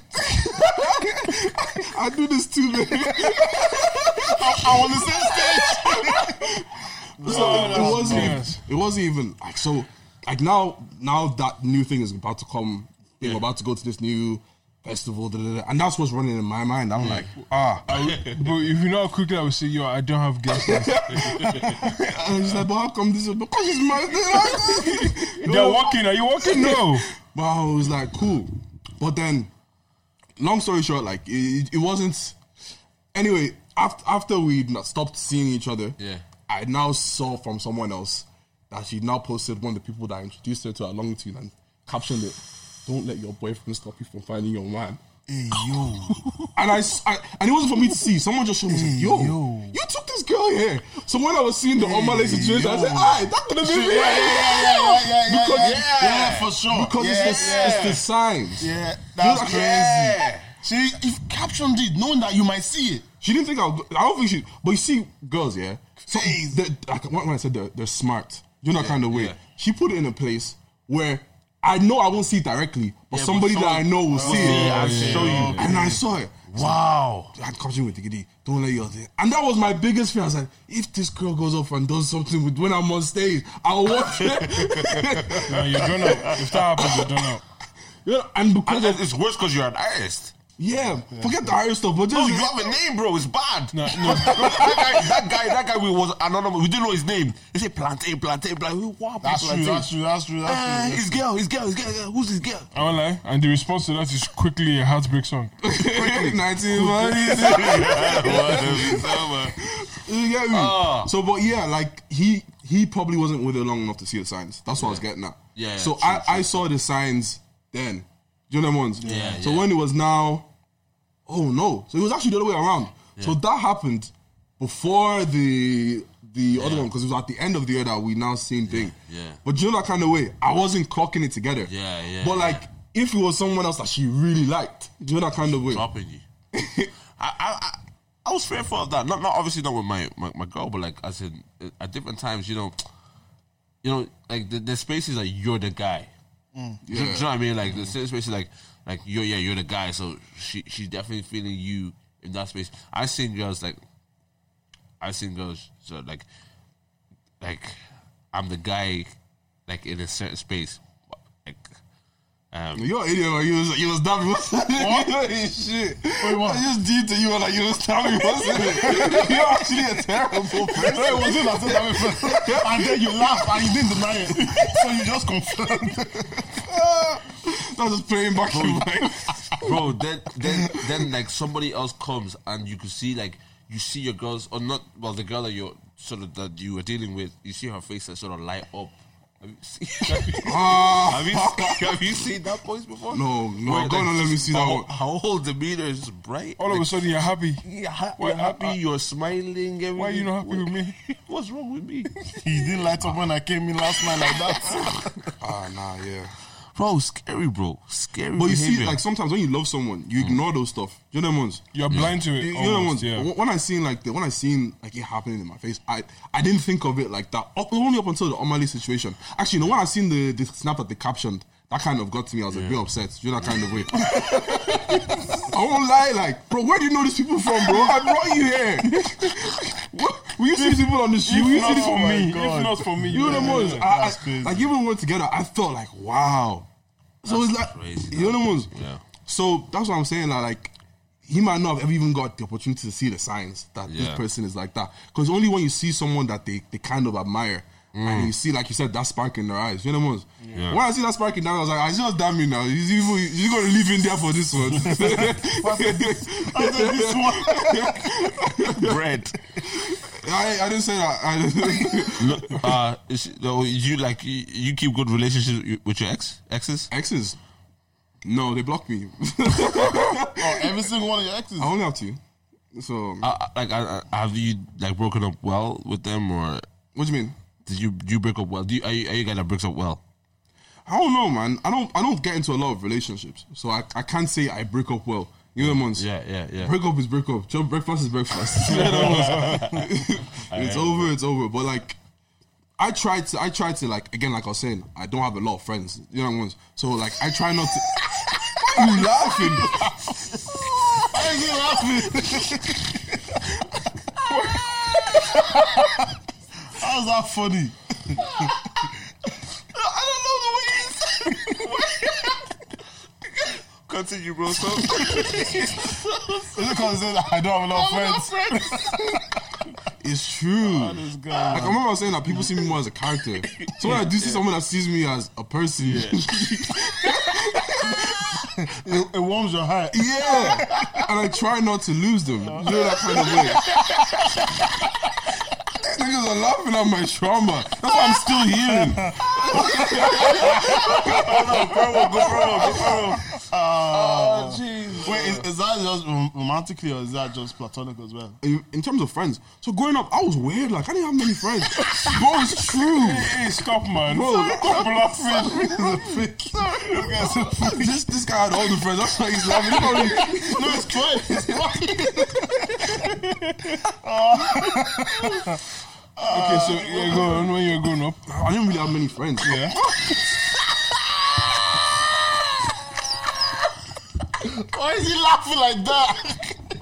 I do this too, man. I'm on the same stage. So oh, it wasn't. nice. It wasn't even like so. Like now, now that new thing is about to come. Yeah. We're about to go to this new festival, da, da, da, and that's what's running in my mind. I'm like, ah. I, but if you know how quickly I would say, yo, I don't have guest list. And he's like, but how come this is because it's my. They're walking. Are you walking? No. But I was like, cool. But then, long story short, like it, it wasn't. Anyway, after after we stopped seeing each other, yeah, I now saw from someone else that she now posted one of the people that introduced her to our longitude and captioned it. Don't let your boyfriend stop you from finding your man. Hey, yo. And I, I and it wasn't for me to see. Someone just showed me, Hey, yo, yo. you took this girl here. So when I was seeing the Hey, Omale situation, I said, yo. aye, that could have been Yeah, me. yeah, yeah, yeah, yeah, yeah, Because- yeah, yeah, for sure. Because yeah, it's, the, yeah. it's the signs. Yeah, that's You know, crazy. yeah. She if captioned it, knowing that you might see it. She didn't think I would, I don't think she, but you see, girls, yeah. So Crazy. they're- like, when I said they're, they're smart, you know, that kind of way. yeah. She put it in a place where I know I won't see it directly, but Yeah, somebody but that I someone- know will see it. I'll show you. And I saw it. Wow. I had caption with Diggity. Don't let your thing. And that was my biggest fear. I was like, if this girl goes off and does something with when I'm on stage, I'll watch it. No, you're done out. If that happens, you're done out. Yeah, and because And of, it's worse because you're an artist. yeah, forget the Irish stuff, but No, just you have a name, bro. It's bad. No, no. that guy, that guy, that guy was anonymous. We didn't know his name. He said plantain, plantain, plantain. What? That's true, plantain? that's true, that's true, Uh, that's true. his girl, his girl, his girl, his girl. Who's his girl? I won't lie. And the response to that is quickly a heartbreak song. nineteen months. You get me? Ah. So, but yeah, like he he probably wasn't with her long enough to see the signs. That's what I was getting at. Yeah, yeah, So true, I, true, I saw the signs then. Do you know them ones? Yeah, So yeah. when it was now, oh no. So it was actually the other way around. So that happened before the the other one because it was at the end of the year that we now seen thing. yeah. But you know that kind of way, I wasn't clocking it together. Yeah, yeah, But like, yeah. if it was someone else that she really liked, do you know that kind of way? Dropping you. I, I, I, I was fearful of that. Not, not obviously not with my, my, my girl, but like I said, at different times, you know, you know, like the, the spaces like you're the guy. Mm. Do, you- do you know what I mean? Like the same spaces, like like you're yeah you're the guy. So she she's definitely feeling you in that space. I seen girls like I seen girls so like like I'm the guy like in a certain space. Like um, You're an idiot, like you was you was dumb. What? You shit. Wait, what? I just did to you like you was dumb, wasn't it? You're actually a terrible person. No, it wasn't that that first. And then you laugh and you didn't deny it. So you just confirmed. I was just playing back in my bro, then then then like somebody else comes and you can see like you see your girls or not well the girl that you're sort of that you were dealing with, you see her face that sort of light up. Have you seen, Ah, have you, have you seen that voice before? No, no, Where, go on and let me see that her, one. Her whole demeanor is bright. All of a sudden, you're happy. You're, ha- Why- you're happy, I- I- you're smiling. Everything. Why are you not happy with me? What's wrong with me? He didn't light up when I came in last night like that. Ah, nah, yeah. Bro, scary, bro. Scary. But you see, behavior. like sometimes when you love someone, you ignore those stuff. You know them ones. You're blind to it. You, you know them almost, ones. yeah. Wh- When I seen like the, when I seen like it happening in my face, I I didn't think of it like that. Up, only up until the Omali situation. Actually, you know when I seen the, the snap that they captioned that kind of got to me. I was yeah. a bit upset. You know that kind of way. I won't lie, like, bro, where do you know these people from, bro? I brought you here. What? We used to see people on the street. We used to see for me. If not for me, you know the ones. I, I, like even when we were together, I felt like wow. So that's it's like crazy, you know the ones. Yeah. So that's what I'm saying. Like, like he might not have ever even got the opportunity to see the signs that Yeah. this person is like that. Because only when you see someone that they, they kind of admire. Mm. And you see, like you said, that spark in their eyes. You know what? Yeah. When I see that spark in their eyes, I was like, I just damn you now. He's even he's going to leave India for this one. Bread. I, I didn't say that. I didn't. No, uh, is, no, you like you, you keep good relationships with your ex exes? Exes? No, they blocked me. Oh, every single one of your exes. I only have two. So, uh, like, uh, have you like broken up well with them, or what do you mean? Did you do you break up well? Do you, are you are you guy that breaks up well? I don't know, man. I don't I don't get into a lot of relationships, so I, I can't say I break up well. You know the ones. Yeah, yeah, yeah. Break up is break up. Just breakfast is breakfast. You know the ones. It's over. It's over. But like, I try to. I try to like again, like I was saying, I don't have a lot of friends. You know the ones. So like, I try not to. Why are you laughing? Why are you laughing? How's that funny? I don't know the way you said. Continue, bro. So, is it because I don't have a lot of friends? It's true. Oh, this guy, like I remember I was saying that people see me more as a character. So when I do see someone that sees me as a person, yeah. it, it warms your heart. Yeah, and I try not to lose them. You know that kind of way. Niggas are laughing at my trauma. That's why I'm still healing. Oh, no, bro, go, bro, go, bro. Oh, jeez. Wait, is, is that just romantically or is that just platonic as well? In, in terms of friends, so growing up, I was weird. Like I didn't have many friends. Bro, it's true. Hey, hey, stop, man. Bro, stop bluffing. this this guy had all the friends. That's why he's laughing. No, it's fine. It's fine. Oh. Okay, so yeah, go on. When you're growing up, I didn't really have many friends. Yeah. Why is he laughing like that?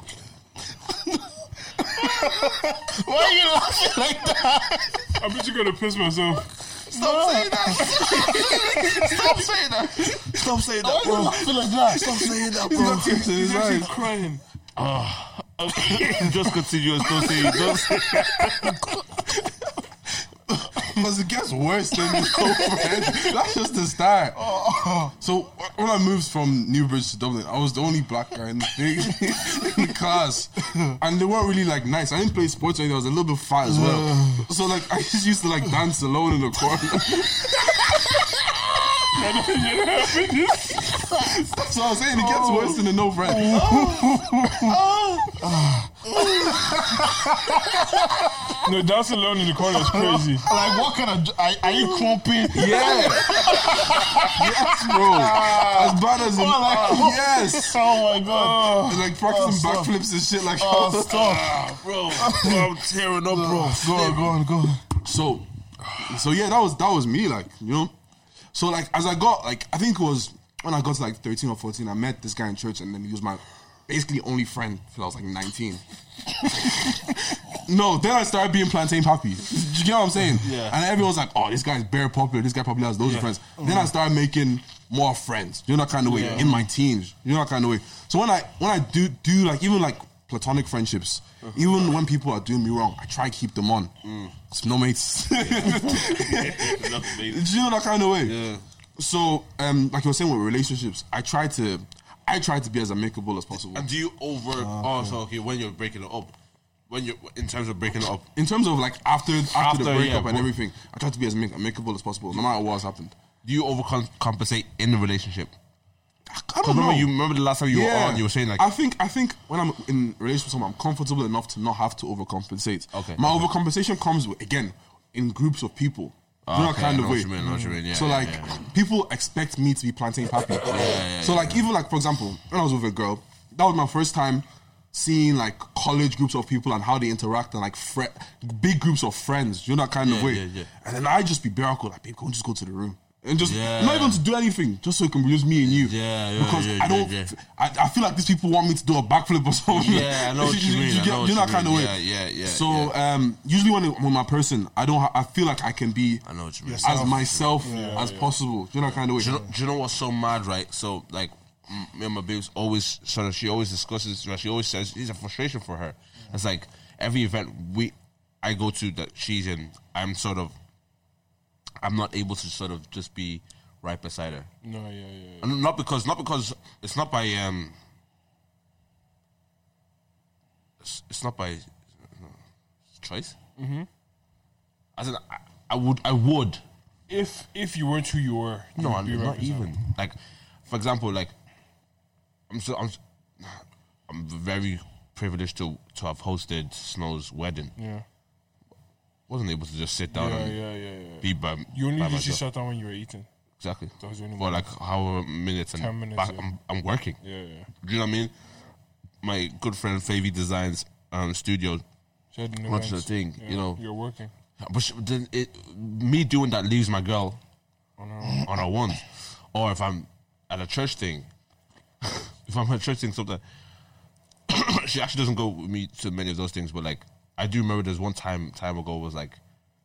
Why are you laughing like that? I bet you're gonna piss myself. Stop saying that. Stop saying that. Stop saying that, bro. Why are you laughing like that? Stop saying that, bro. He's actually crying. Oh, okay. Just continue. Don't say it. Don't say it. Because it gets worse than this whole friend. That's just the start. Oh. So when I moved from Newbridge to Dublin, I was the only black guy in the thing in the class, and they weren't really like nice. I didn't play sports or anything. I was a little bit fat as well. So like I just used to like dance alone in the corner. So I was saying it gets oh. worse than the no friend. Oh. Oh. No, dancing alone in the corner is crazy. Like what kind of? Are, are you clumping? Yeah. Yes, bro. As bad as it. Oh, like, Uh, yes. Oh my god. And like practicing Oh, backflips and shit like. Oh, stop. Ah, bro, bro, I'm tearing up, bro. Go on, go on, go on. So, so yeah, that was that was me, like you know. So like as I got like I think it was when I got to like thirteen or fourteen, I met this guy in church, and then he was my basically only friend till I was like nineteen. No, then I started being plantain pappy. You get what I'm saying? Yeah. And everyone's like, "Oh, this guy's very popular. This guy probably has loads yeah. of friends." Mm-hmm. Then I started making more friends. You know that kind of way Yeah. in my teens. You know that kind of way. So when I when I do do like even like platonic friendships, uh-huh. even when people are doing me wrong, I try to keep them on. Mm. It's no mates. Do you know that kind of way? Yeah. So, um, like you were saying with relationships, I try to, I try to be as amicable as possible. And do you over? Oh, Oh, so okay, when you're breaking it up, when you in terms of breaking it up, In terms of like after after, After, the breakup yeah, and bro. everything, I try to be as amic- amicable as possible, no matter what's happened. do you overcompensate in the relationship? I don't Remember know. you remember the last time you were on, you were saying like, I think I think when I'm in a relationship with someone, I'm comfortable enough to not have to overcompensate. Okay. My overcompensation comes with, again in groups of people. You know that okay, kind I of know what way. you mean, I know what you mean, yeah, so yeah, like yeah, yeah. people expect me to be plantain pappy. yeah, so like even like for example, when I was with a girl, that was my first time seeing like college groups of people and how they interact and like fre- big groups of friends. You know that kind of Yeah, way. yeah, yeah. And then I just be bare cool, like, babe, go just go to the room. And just Yeah. not even to do anything, just so it can be just me and you. Yeah, yeah, Because yeah, I don't, yeah, I, I feel like these people want me to do a backflip or something. Yeah, I know what you mean. You I get, know what you know you that kind of mean. way. Yeah, yeah, yeah, So yeah. um, usually when I'm with my person, I don't. Ha- I feel like I can be I know what you mean. Yourself. as myself Yeah, as yeah. possible. You know that kind of way. Do you know, do you know what's so mad, right? So, like, m- me and my babes always sort of, she always discusses, she always says, it's a frustration for her. It's like, every event we, I go to that she's in, I'm sort of, I'm not able to sort of just be right beside her. No, yeah, yeah. yeah. And not because, not because, it's not by, um, it's, it's not by uh, choice. Mm-hmm. As in, I, I would, I would, If if you weren't who you were, No, you'd I'm be not represented. even. Like, for example, like, I'm so I'm, I'm very privileged to to have hosted Snow's wedding. Yeah, Wasn't able to just sit down yeah, and yeah, yeah, yeah. be by, You only by usually myself. sat down when you were eating. Exactly. That was the only For like moment. however minutes and ten minutes, back, yeah. I'm I'm working. Yeah, yeah. Do you know what I mean? My good friend Favy Designs um, studio. She had an What's the event. thing, Yeah, you know? You're working. But she, then it, me doing that leaves my girl On her on her ones. Or if I'm at a church thing, if I'm at a church thing, something, she actually doesn't go with me to many of those things. But like, I do remember there's one time time ago was like,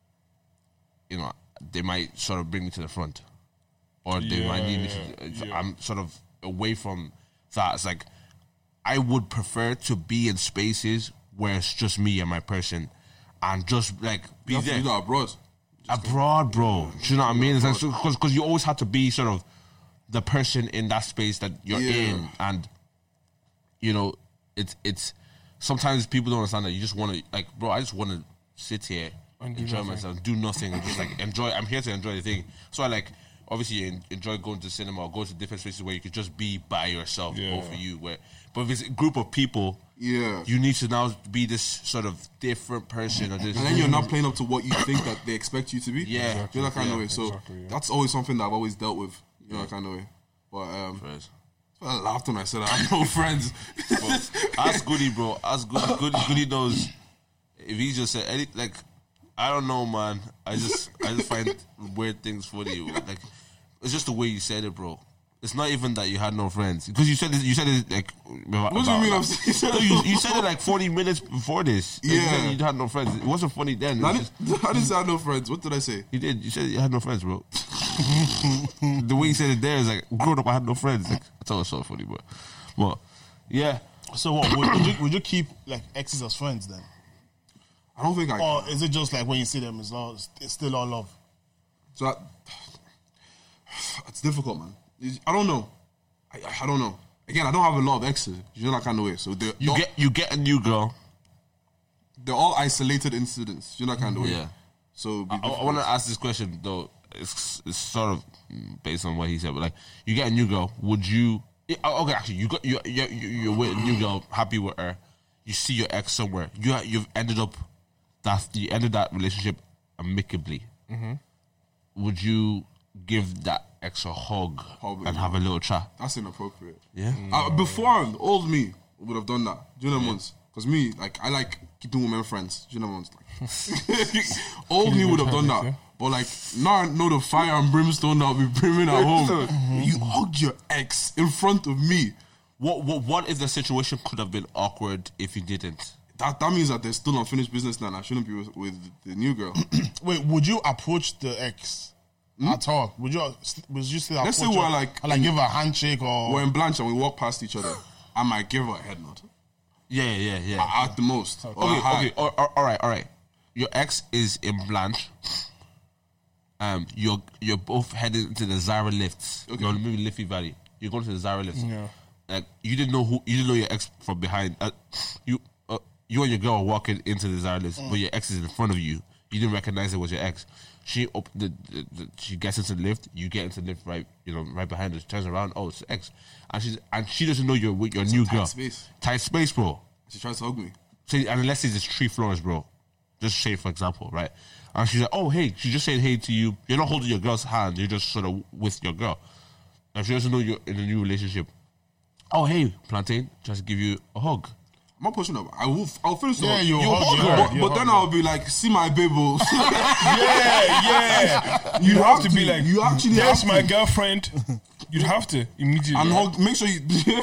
you know, they might sort of bring me to the front, or they might need me Yeah, to. yeah. I'm sort of away from that. It's like I would prefer to be in spaces where it's just me and my person, and just like be You have to there do that abroad. abroad, bro. Do you know what I mean? It's like because because you always have to be sort of the person in that space that you're Yeah. in, and you know it's it's sometimes people don't understand that you just want to like, bro. I just want to sit here, And do enjoy nothing. myself, do nothing, and just like enjoy. I'm here to enjoy the thing. So I like obviously you en- enjoy going to cinema or go to different spaces where you could just be by yourself, Yeah. both of you. Where, but if it's a group of people. Yeah. You need to now be this sort of different person or just And then you're not playing up to what you think that they expect you to be. Yeah. You know that kind Yeah, of way. So exactly, yeah. that's always something that I've always dealt with. You know that kind of way. But um, Yes. I laughed when I said I have no friends. Ask Goody, bro. Ask Goody. Goody, Goody knows. If he just said any, like, I don't know, man. I just, I just find weird things funny. Like, it's just the way you said it, bro. It's not even that you had no friends because you said it, you said it like. What What do you mean? I'm saying- you said No, you, you said it like forty minutes before this. Like, you Yeah. said you had no friends. It wasn't funny then. I It's just- didn't, I didn't say I had no friends. What did I say? you did. You said you had no friends, bro. The way you said it there is like, growing up, I had no friends. Like, I thought it was so funny, but, but yeah. So what would, would you would you keep like exes as friends then, I don't think I. or is it just like when you see them, it's all it's still all love? So that, it's difficult, man. It's- I don't know. I, I don't know. Again, I don't have a lot of exes. You know that kind of way. So they're, You they're, get you get a new girl. they're all isolated incidents. You know that kind of way. Yeah. So it'd be I, I difficult. want to ask this question though. It's, it's sort of based on what he said, but like, you get a new girl. Would you? yeah, oh, Okay, actually, you got you you you're with a new girl, happy with her. You see your ex somewhere. You ha- you've ended up that you ended that relationship amicably. Mm-hmm. Would you give that ex a hug Probably and not. have a little chat? That's inappropriate. Yeah. Uh, before, old me would have done that. Do you know once? Because me, like, I like keeping women friends. Do you know once? Like, old me would have done that. But like, now I know the fire and brimstone that I'll be bringing at home. You hugged your ex in front of me. What what what if the situation could have been awkward if you didn't? That that means that there's still unfinished business now and I shouldn't be with, with the new girl. Wait, would you approach the ex at all? Would you would you still Let's approach say we're her like- and, like give her a handshake or We're in Blanche and we walk past each other. I might give her a head nod. Yeah, yeah, yeah. At the most. Or a Okay, hi. okay, all, all- all right, all right. Your ex is in Blanche. Um, you're you're both heading to the Zara lifts. Okay. You're moving Liffey Valley. You're going to the Zara lifts. Yeah. Like you didn't know who you didn't know your ex from behind. Uh, you uh, you and your girl are walking into the Zara lifts, but your ex is in front of you. You didn't recognize it was your ex. She op- the, the, the, she gets into the lift. You get into the lift right, you know, right behind her. She turns around. Oh, it's the ex, and she's and she doesn't know you're with your new tight girl. space. Tight space, bro. She tries to hug me. So, and unless it's just three floors, bro. Just say, for example, right? And she's like, oh, hey, she just said hey to you. You're not holding your girl's hand. You're just sort of with your girl. And she doesn't know you're in a new relationship. Oh, hey, Plantain, just give you a hug. I'm not pushing up. I will. I'll finish. Yeah, the, you'll you'll hug hug her. her. But, You'll but then hug I'll be like, see my baby. Yeah, yeah. You'd have to be like, you actually that's have my to. girlfriend. You'd have to immediately. And hug, make sure you.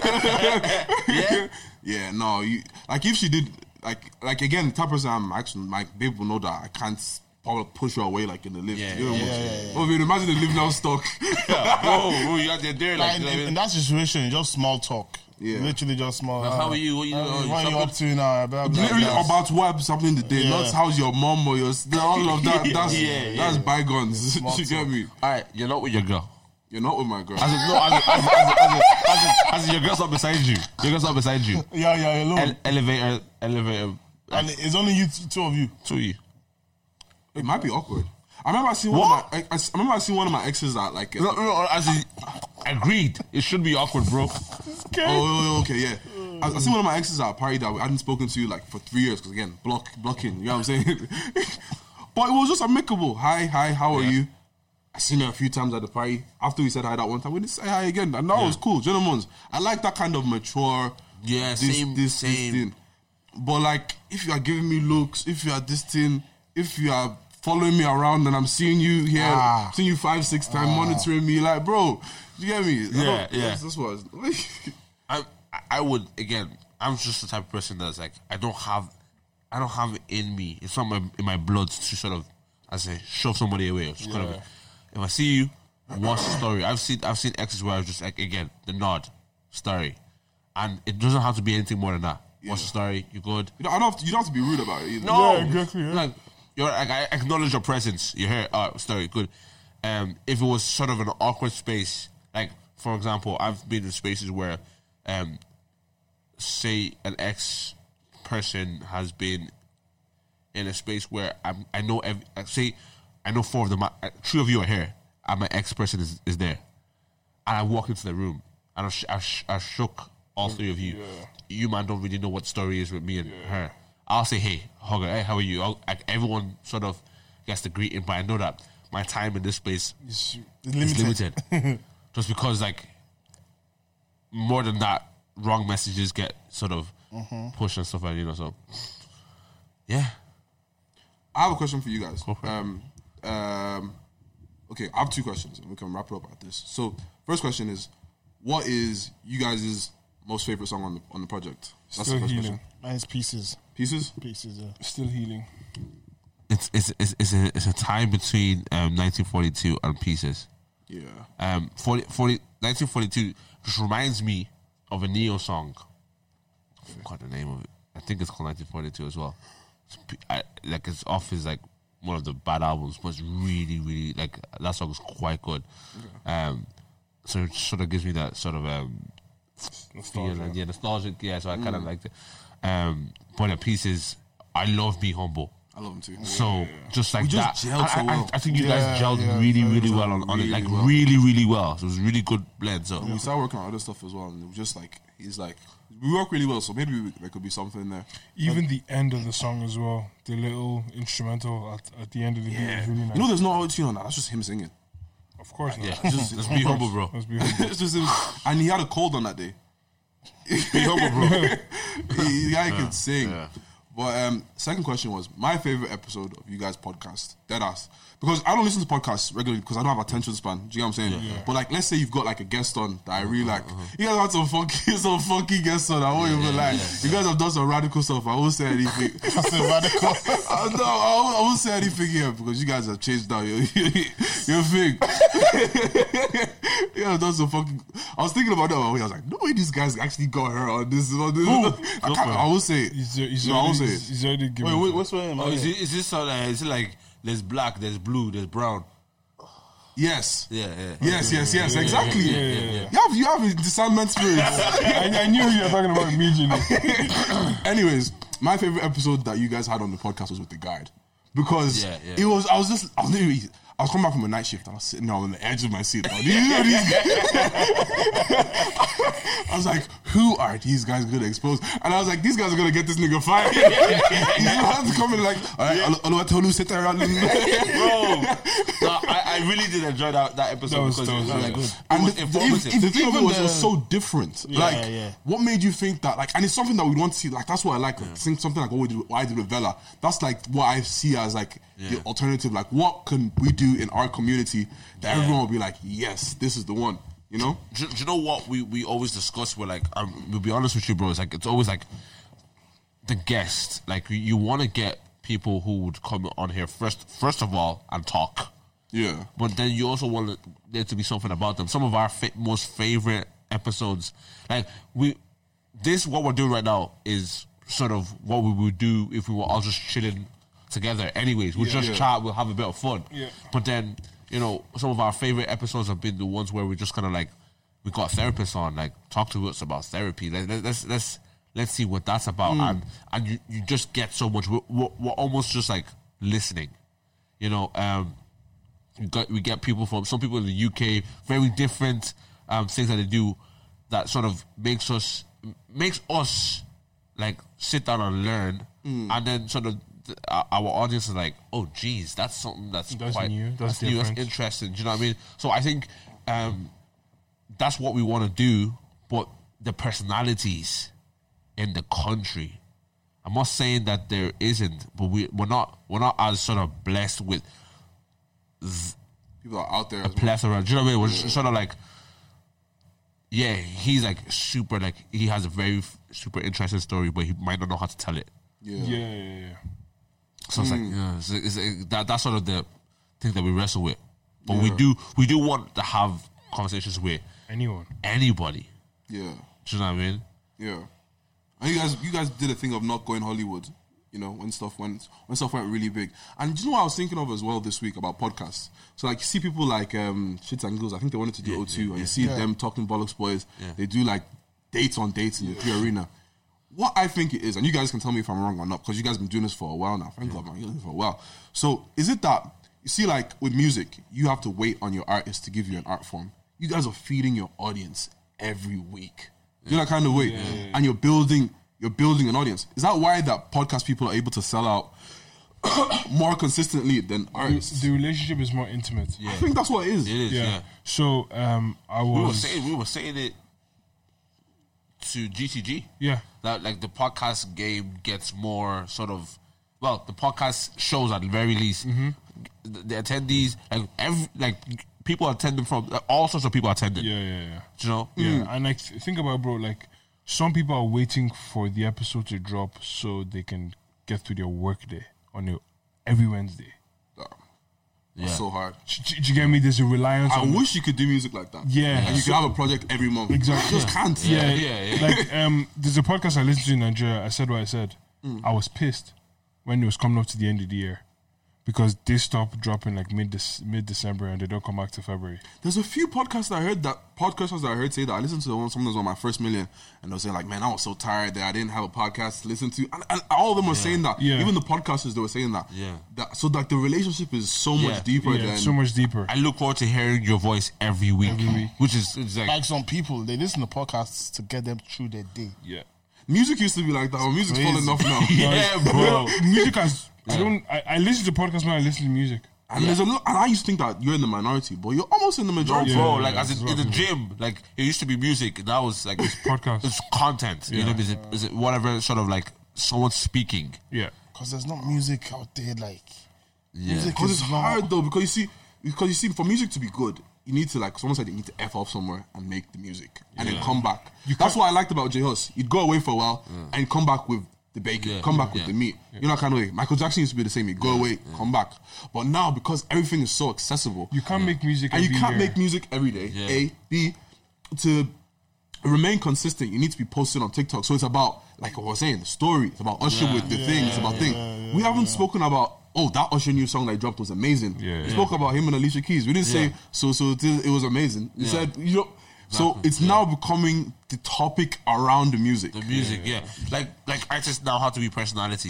yeah. Yeah. No. You like if she did like like again the type of person I'm actually my babe will know that I can't probably push her away like in the lift. Yeah, you know yeah, what I'm yeah, saying? yeah. Oh, man, imagine the lift now stuck. Whoa, bro, you out there, there Like, like, in, like, in that situation, just small talk. Yeah. Literally just small. Like, how are you? What you- uh, oh, what are you something- up to now? Blah, blah, Literally blah. about what's happening in the day, Yeah. not how's your mom or your sister, all of that. That's Yeah, yeah. that's bygones. Small You get talk. me? all right, you're not with your girl. You're not with my girl. As in, no, as in, as in, as in, as in, as in, as in your girl's not beside you. Your girl's not beside you. Yeah, yeah, alone. Ele- elevator, elevator, and it's only you, t- two of you. to you. It might be awkward. I remember I seen one of my. I, I remember I seen one of my exes at like. No, no, as in, agreed. It should be awkward, bro. Oh, okay, yeah. I, I seen one of my exes at a party that I hadn't spoken to like for three years because again, block, blocking. You know what I'm saying? But it was just amicable. Hi, hi, how are Yeah. you? I seen her a few times at the party. After we said hi that one time, we didn't say hi again. And that was cool, gentlemen. I like that kind of mature. Yeah, this, same, this, same. this thing. But like, if you are giving me looks, if you are this thing, if you are following me around and I'm seeing you here, Ah. seeing you five, six times, monitoring me, like, bro, you get me? I Yeah, don't- yeah. That's, that's what. It's, I, I would again. I'm just the type of person that's like I don't have, I don't have it in me. It's not my, in my blood to sort of, I say, shove somebody away. Or just kind of, if I see you, what's the story? I've seen, I've seen exes where I was just like again the nod, story, and it doesn't have to be anything more than that. What's the story? You good? you, know, I don't have to, you don't have to be rude about it either. No, Yeah, exactly, yeah. Like you're like I acknowledge your presence. You're here. Oh, story good. Um, if it was sort of an awkward space, like for example, I've been in spaces where, um, say an ex person has been in a space where I'm, I know every, like, say I know four of them, uh, three of you are here, and my ex person is, is there, and I walk into the room and I, sh- I, sh- I shook all three of you. You man don't really know what the story is with me and her. I'll say, hey, hug her, hey, how are you? I'll, like, everyone sort of gets the greeting, but I know that my time in this space It's is limited. limited. Just because, like, more than that, wrong messages get sort of pushed and stuff like that, you know, so, yeah. I have a question for you guys. Go for it. Um, um, okay, I have two questions, and we can wrap it up at this. So, first question is, what is you guys' most favorite song on the on the project? That's Still the first healing. question. Mine's pieces. Pieces. Pieces, yeah. Still healing. It's, it's, it's, it's, a, it's a time between um, nineteen forty-two and Pieces. Yeah. Um, forty, forty, nineteen forty-two just reminds me of a Neo song. I forgot the name of it. I think it's called nineteen forty-two as well. It's, p- I, like it's off is like one of the bad albums, but it's really, really like that song is quite good. Um, so it sort of gives me that sort of um, feel and yeah, nostalgic. Yeah, so I kind of liked it. Um, but the Pieces, I love Be Humble. I love him too. So just like We just that, gelled I, so I, well. I think you Yeah, guys gelled yeah, really, very really well. well on, on it, Really like well. really, really well. So it was a really good blend. So We started working on other stuff as well, and it was just like he's like we work really well, so maybe we, there could be something there. Even the end of the song as well. The little instrumental at, at the end of the beat is really nice. You know, there's no auto tune on that. That's just him singing. Of course not. yeah, just, just be humble, bro. Let's be humble. It's just him, and he had a cold on that day. Be humble, bro. he, the guy could sing. But um, second question was my favorite episode of you guys' podcast, Deadass. Because I don't listen to podcasts regularly because I don't have attention span. Do you know what I'm saying? But like, let's say you've got like a guest on that I really like. You guys had some funky, some funky guests on. I won't even lie. You guys have done some radical stuff. I won't say anything. That's a radical. I, no, I won't, I won't say anything here because you guys have changed now. Your, your thing. You guys have done some fucking. I was thinking about that. I was like, no way, these guys actually got her on this. On this. I, can't, I won't say it. He's, he's, No, I already, won't say he's, it. he's already given. Wait, wait, what's your name? Oh, is, it, is this sort of, is it like there's black, there's blue, there's brown? Yes. Yeah, yeah. Yes, yes, yes, exactly. yeah, yeah, yeah. You have you have a discernment spirit. I, I knew you were talking about immediately. Anyways, my favorite episode that you guys had on the podcast was with the guide because Yeah, yeah. it was. I was just. I was literally. I was coming back from a night shift and I was sitting there on the edge of my seat. Like, these are these I was like, who are these guys going to expose? And I was like, these guys are going to get this nigga fired. You have to come in like, all right, Oluwatolu, sit there. Bro, no, I, I really did enjoy that, that episode. That was, because that was it was really like, good. And was the, informative. the, the thing of it was, the- it was so different. Yeah, like, yeah. what made you think that? Like, and it's something that we want to see. Like, that's what I like. Like, think something like what we did, what I did with Vela. That's like what I see as like the alternative. Like, what can we do in our community that everyone will be like, yes, this is the one. You know? do, do you know what we, we always discuss? We're like, um, we'll be honest with you, bro. It's like it's always like the guest. Like you, you want to get people who would come on here first, first of all, and talk. Yeah. But then you also want there to be something about them. Some of our fa- most favorite episodes, like we, this what we're doing right now is sort of what we would do if we were all just chilling together. Anyways, we'll Yeah. just Yeah. chat, we'll have a bit of fun. Yeah. But then, you know, some of our favorite episodes have been the ones where we just kind of like we got therapists on, like talk to us about therapy. Like, let- let's let's let's see what that's about, and and you, you just get so much. We're, we're, we're almost just like listening, you know. Um, we got we get people from some people in the U K, very different um, things that they do that sort of makes us makes us like sit down and learn, and then sort of th- our our audience is like, oh, geez, that's something that's, That's quite new, that's new, that's different. interesting. Do you know what I mean? So I think um, that's what we want to do, but the personalities in the country. I'm not saying that there isn't, but we we're not we're not as sort of blessed with People are out there. As well. plethora. Do you know what I mean? We're just sort of like, yeah, he's like super, like he has a very f- super interesting story, but he might not know how to tell it. Yeah. Yeah, yeah, yeah. So it's like, yeah, it's, it's, it, that that's sort of the thing that we wrestle with. But we do we do want to have conversations with Anyone. anybody. Yeah. Do you know what I mean? Yeah. And you guys, you guys did a thing of not going Hollywood. You know, when stuff went when stuff went really big. And do you know what I was thinking of as well this week about podcasts? So like you see people like um, Shits and Giggles, I think they wanted to do O two, and you see them talking Bollocks Boys. Yeah. They do like dates on dates in the three arena. What I think it is, and you guys can tell me if I'm wrong or not, because you guys have been doing this for a while now. Thank God, man, you're doing it for a while. So is it that you see, like with music, you have to wait on your artist to give you an art form. You guys are feeding your audience every week. You know that kind of way, and you're building. You're building an audience. Is that why that podcast people are able to sell out more consistently than artists? The relationship is more intimate. I think that's what it is. It is, yeah. Yeah. So um, I We were was. saying we were saying it to G T G. Yeah. That like the podcast game gets more sort of well, the podcast shows at the very least. Mm-hmm. The, the attendees, like every like people attending from like, all sorts of people attending. Yeah, yeah, yeah. Do you know? Yeah, and like th- think about it, bro. Like some people are waiting for the episode to drop so they can get through their work day on a, every Wednesday. It's Yeah. so hard. Do, do- do you get me? There's a reliance I on. wish you could do music like that. Yeah. And you So- could have a project every month. Exactly. You just can't. Yeah, Yeah, yeah. Like um, there's a podcast I listened to in Nigeria. I said what I said. I was pissed when it was coming up to the end of the year because they stopped dropping like mid mid December and they don't come back to February. There's a few podcasts that I heard that podcasters that I heard say that I listened to the one someone was on my first million and they were saying like, man, I was so tired that I didn't have a podcast to listen to, and, and all of them were saying that. Yeah. Even the podcasters they were saying that. Yeah. That so like the relationship is so Yeah. much deeper Yeah, than so much deeper. I look forward to hearing your voice every week, which is it's like, Like some people, they listen to podcasts to get them through their day. Yeah, music used to be like that. Well, music's Crazy. falling off now. yeah, bro. music has. I don't. I, I listen to podcasts when I listen to music. And there's a lot, and I used to think that you're in the minority, but you're almost in the majority. Yeah. Bro, like as in, it's in the rough. gym, like it used to be music. Now it's like it's Podcast. It's content. You Yeah. know, is it is it whatever sort of like someone speaking? Yeah, Because there's not music out there like. Yeah. Music Because is it's not- hard though, because you see, because you see, for music to be good, you need to like someone said you need to f off somewhere and make the music and then come back. That's what I liked about J Hus. You'd go away for a while and come back with the bacon, Yeah. come back with Yeah. the meat. You know, that kind of way. Michael Jackson used to be the same. You go away, come back. But now because everything is so accessible, you can't make music and you every can't year. make music every day. Yeah. A, B, to remain consistent, you need to be posted on TikTok. So it's about, like I was saying, the story. It's about Usher with the thing. It's about thing. We haven't spoken about, oh, that Usher new song that he dropped was amazing. Yeah, we yeah. spoke about him and Alicia Keys. We didn't say, so, so it, it was amazing. We said, you know, so it's now becoming the topic around the music. The music, yeah. Like like artists now have to be personalities.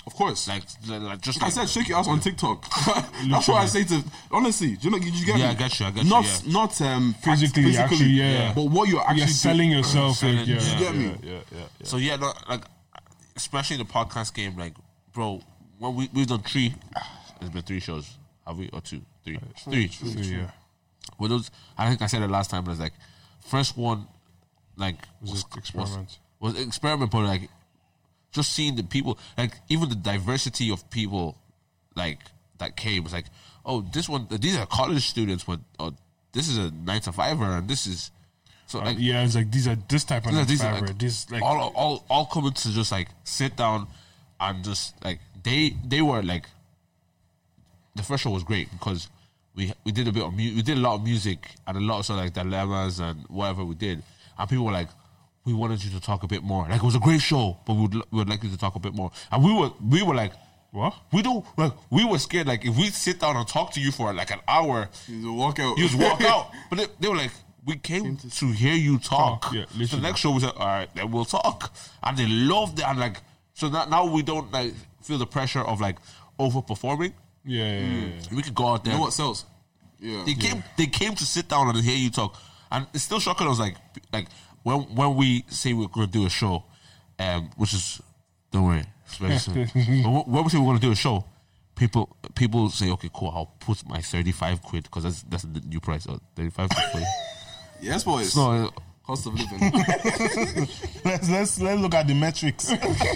Of course. Like, like just I like, said, shake your ass on TikTok. That's what I say to. Honestly, do you know? You, you get Yeah, me? I get you, I get you, not, yeah. Not um, Physically, physically, actually, yeah. But what you're actually You're selling doing- yourself. Selling- like, yeah, you yeah, get me? Yeah, yeah, yeah, yeah. So yeah, no, like especially in the podcast game, like bro, when we we've done three, there's been three shows, have we or two, three, three. So, yeah. With those, I think I said it last time. It was like first one, like Was was it experiment? Was, was experiment, but like just seeing the people, like even the diversity of people, like that came was like, oh, this one, these are college students, but oh, this is a nine to fiver, and this is so like Yeah, it's like these are this type of these are- these are, fiber. like, This like all all all coming to just like sit down and just like they they were like the first show was great because we we did a bit of mu- we did a lot of music and a lot of sort of like dilemmas and whatever we did, and people were like, we wanted you to talk a bit more. Like it was a great show, but we would we would like you to talk a bit more. And we were we were like, what? we don't like we were scared like if we sit down and talk to you for like an hour, You just walk out. you just walk out. But they, they were like, we came to hear you talk. Talk, yeah, so the literally. next show we said, all right, then we'll talk. And they loved it. And like, so now, now we don't like feel the pressure of like overperforming. Yeah, yeah, yeah, yeah. We could go out there. You know what sells? Yeah. They came. They came to sit down and hear you talk, and it's still shocking. I was like, like when when we say we're going to do a show, um, which is don't worry, it's very soon. But wh- when we say we're going to do a show, people people say, okay, cool, I'll put my thirty five quid because that's that's the new price, oh, thirty five quid. Yes, boys. So uh, Cost of living. Let's let's let's look at the metrics. Let's look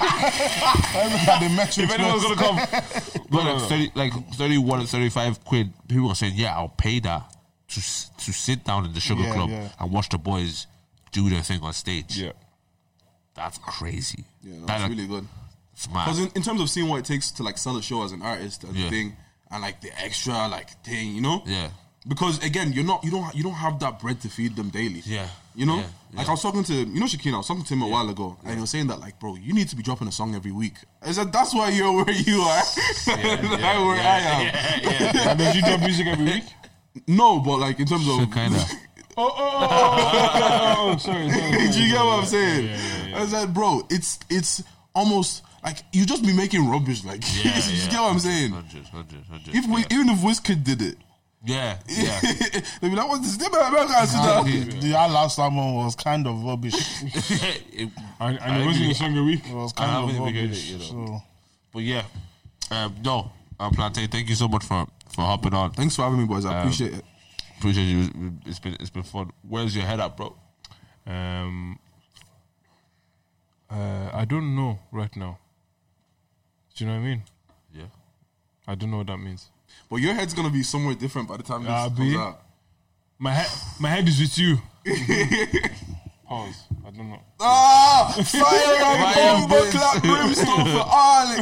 at the metrics. if anyone's first. gonna come, but like thirty, like thirty one and thirty five quid, people are saying, yeah, I'll pay that to s- to sit down in the Sugar Yeah, Club yeah. and watch the boys do their thing on stage. Yeah. That's crazy. Yeah, no, That, it's like, really good. it's mad. Because in, in terms of seeing what it takes to like sell a show as an artist and Yeah. thing, and like the extra like thing, you know. Yeah. Because again, you're not you don't you don't have that bread to feed them daily. Yeah. You know, Yeah, like yeah. I was talking to you know Shakina. I was talking to him a while ago, and he was saying that like, bro, you need to be dropping a song every week. I said that's why you're where you are, not where I am. And then you drop music every week? No, but like in terms of kind of. Oh, oh, oh, oh, oh, oh, sorry, sorry. Did you get what I'm saying? I said, bro, it's it's almost like you just be making rubbish. Like, Yeah, you yeah. get what I'm saying? Hundred, hundred, hundred. If we, yeah. even if Wizkid did it, yeah, yeah. they'd be like, "What's this? They better make us sit Uh, down." the, the our last album was kind of rubbish. It- And, and it wasn't a song a week. It was I kind of haven't even heard rubbish. it, you know. So but yeah, um, no, um, Plantain, thank you so much for for hopping on. Thanks for having me, boys. I appreciate it. Appreciate you. It's been it's been fun. Where's your head at, bro? Um, uh, I don't know right now. Do you know what I mean? Yeah. I don't know what that means. But your head's gonna be somewhere different by the time this Ah, comes B. out. My head, my head is with you. Pause. I don't know. Ah, fire Fire and bomber brimstone. clap brimstone for all.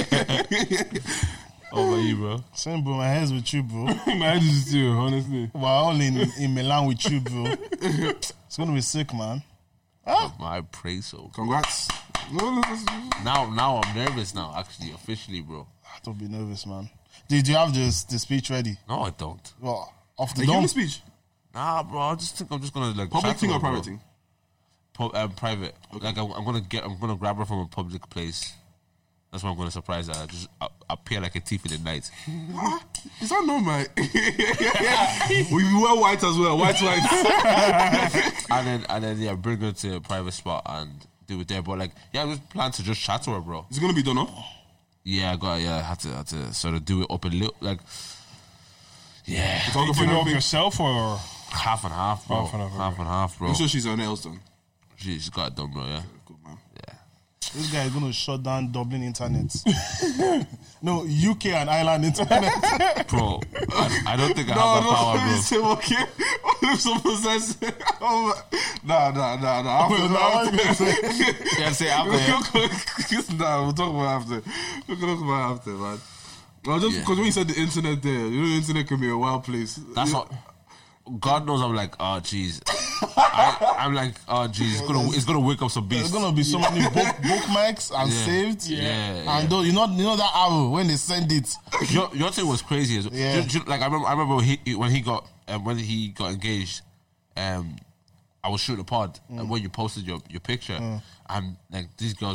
Oh, about you, bro? same bro, my head's with you, bro. My head is with you, honestly. We're all in, in Milan with you, bro. It's gonna be sick, man. I pray so. Congrats. Now, now I'm nervous. Now, actually, officially, bro. Don't be nervous, man. Did you have this the speech ready? No, I don't. Well, off the Hey, give me dome. a speech. Nah, bro. I just think I'm just gonna like Public chat to thing her, or bro. private thing? Pub, um, private. Like I'm, I'm gonna get, I'm gonna grab her from a public place. That's why I'm gonna surprise her. Just uh, appear like a thief in the night. What? Is that normal? we wear white as well. White, white. and then, and then, yeah, bring her to a private spot and do it there. But like, yeah, I just plan to just chat to her, bro. It's gonna be done, huh? Yeah, I got, yeah, I had to, had to sort of do it up a little, like, yeah, Talk Do you know of yourself or? half and half, bro. Half and half, half and half, bro. I'm sure she's her nails done. She, she's got it done, bro. Yeah, Good man. yeah. This guy is gonna shut down Dublin internet. No, U K and Ireland internet. Bro, I, I don't think I No, have no, that power, let me bro. say, okay. What if someone says, oh, nah, nah, nah, nah. After, Wait, now what after. you gonna say? Yeah, say after. Yeah. Nah, we'll talk about after. We'll talk about after, man. Well, just Yeah. because when you said the internet there, you know, the internet can be a wild place. That's You- what. God knows, I'm like, oh, jeez. I- I'm like, oh, jeez. It's gonna, it's gonna wake up some There's beasts. gonna be so many book, bookmarks and Yeah. saved. Yeah, yeah. And those, you know, you know that arrow when they send it. Your, your thing was crazy. As well. Yeah. Do- do- like I remember, I remember he, he- when he got um, when he got engaged. Um, I was shooting a pod, and when you posted your, your picture, and like these girls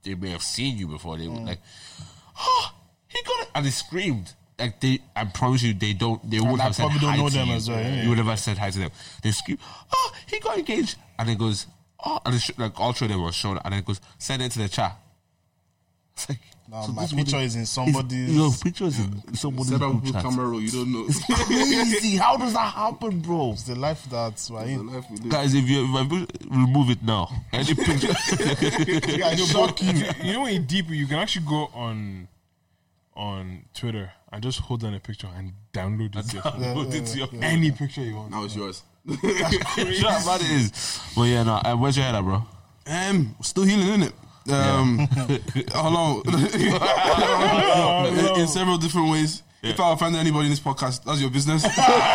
they may have seen you before. They were like, oh, he got it, and they screamed. Like they, I promise you, they don't. They wouldn't I have said probably don't hi know to them you. as well, yeah. You would have said hi to them. They scream, oh, he got engaged, and it goes, oh, and it's like all three of them were shown, and then it goes, send it to the chat. It's like, No, so my this picture would- is in somebody's. Your picture is in somebody's Several group people's chat. camera roll, you don't know. Crazy. How does that happen, bro? It's the life that we're The in. life we live. Guys, if you if I put- remove it now, any picture. I shock you. You know when you're deep, you can actually go on on Twitter and just hold down a picture and download it. to your phone. Put it to your- Any picture you want. Now it's yours. Shut up, man, it is. But yeah, no. Uh, where's your head at, bro? Um, still healing, isn't it? Um, hold on. in, in several different ways. If I offend anybody in this podcast, that's your business.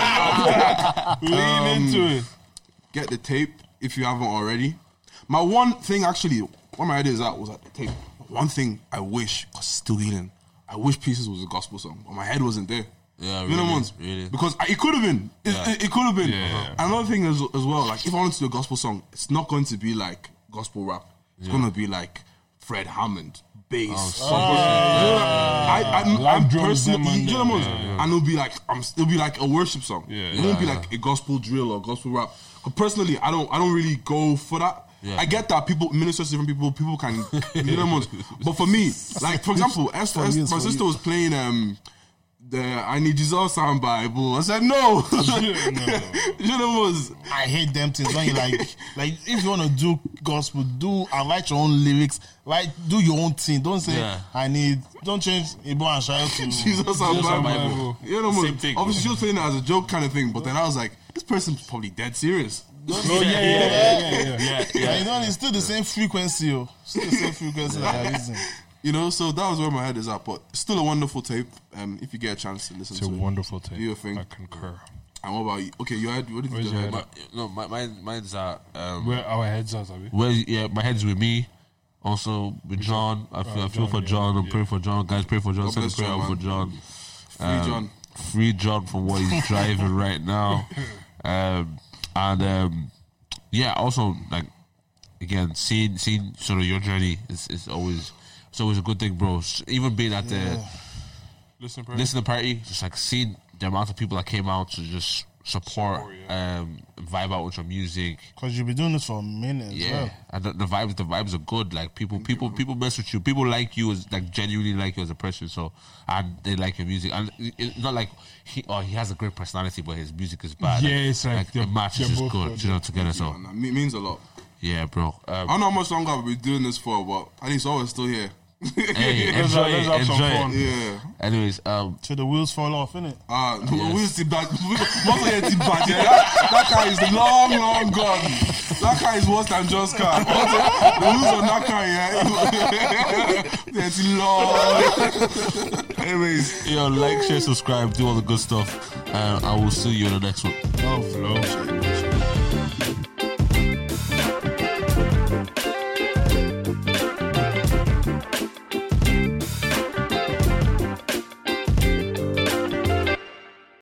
Lean into it. Get the tape if you haven't already. My one thing, actually, what my idea is at was at the tape. One thing I wish, because still healing, I wish Pieces was a gospel song, but my head wasn't there. Yeah, You know really, ones? really. Because I, it could have been. It, Yeah. it, it could have been. Yeah, yeah. Another thing as, as well, like if I wanted to do a gospel song, it's not going to be like gospel rap. It's going to be like Fred Hammond, bass. Oh, something. I, I, Live I'm drums, personally, them and you know what them, I mean? yeah, And it'll be like, I'm, it'll be like a worship song. Yeah, it won't be yeah. like a gospel drill or gospel rap. But personally, I don't, I don't really go for that. Yeah. I get that people, ministers, different people, people can, you know what I mean? But for me, like for example, Esther, For you, Esther, my for sister you. was playing um, the I Need Jesus sound Bible. I said no. You know what? was- I hate them things when you like, like if you want to do gospel, do and write your own lyrics, write, do your own thing. Don't say Yeah. I need. Don't change Igbo and Shayo to Jesus sound sound Bible. Bible. You know what? Same thing. Obviously, she was playing it as a joke kind of thing, but then I was like, this person's probably dead serious. Oh, yeah, yeah, yeah, yeah, yeah. Yeah, Yeah, yeah. you know, it's still the same frequency. Oh. Still the same frequency that I'm using. You know, so that was where my head is at. But still a wonderful tape. Um, if you get a chance to listen It's a to it. wonderful tape. Do your thing. I concur. And what about you? Okay, your head. What did you Where's do? your Head? head? But, no, my, mine, mine's at um, Where our heads are, Abi? where yeah, my head's with me. Also with John. I feel, I feel John, for yeah, John. I'm yeah. praying for John. Guys, pray for John. God Send a bless prayer John, out for man. John. Free Um, John. Free John from what he's driving right now. Um, and um, yeah, also like again, seeing seeing sort of your journey is, is always it's always a good thing, bro. S- Even being at the Listen, bro. listening party, just like seeing the amount of people that came out to just support, Support, um, vibe out with your music. Because you've been doing this for a minute as Yeah, well. and the, the vibes, the vibes are good. Like people, people, people mess with you. People like you as like genuinely like you as a person. So and they like your music. And it- it's not like he, oh, he has a great personality, but his music is bad. Yeah, it's like the they're- match is they're just both good. good, You know, together. So Man, that me- means a lot. yeah, bro. I Um, don't know how much longer I've been doing this for, but at least always still here. hey, Let's enjoy have- let's it. have some Enjoy fun. it. Yeah. Anyways, um, Till the wheels fall off, innit? Ah, Yes. we'll see back. Most of the back. Yeah, that, that car is long, long gone. That car is worse than John's car. The wheels on that car, yeah, it's long. Anyways, yo, like, share, subscribe, do all the good stuff, and I will see you in the next one. Oh, flow.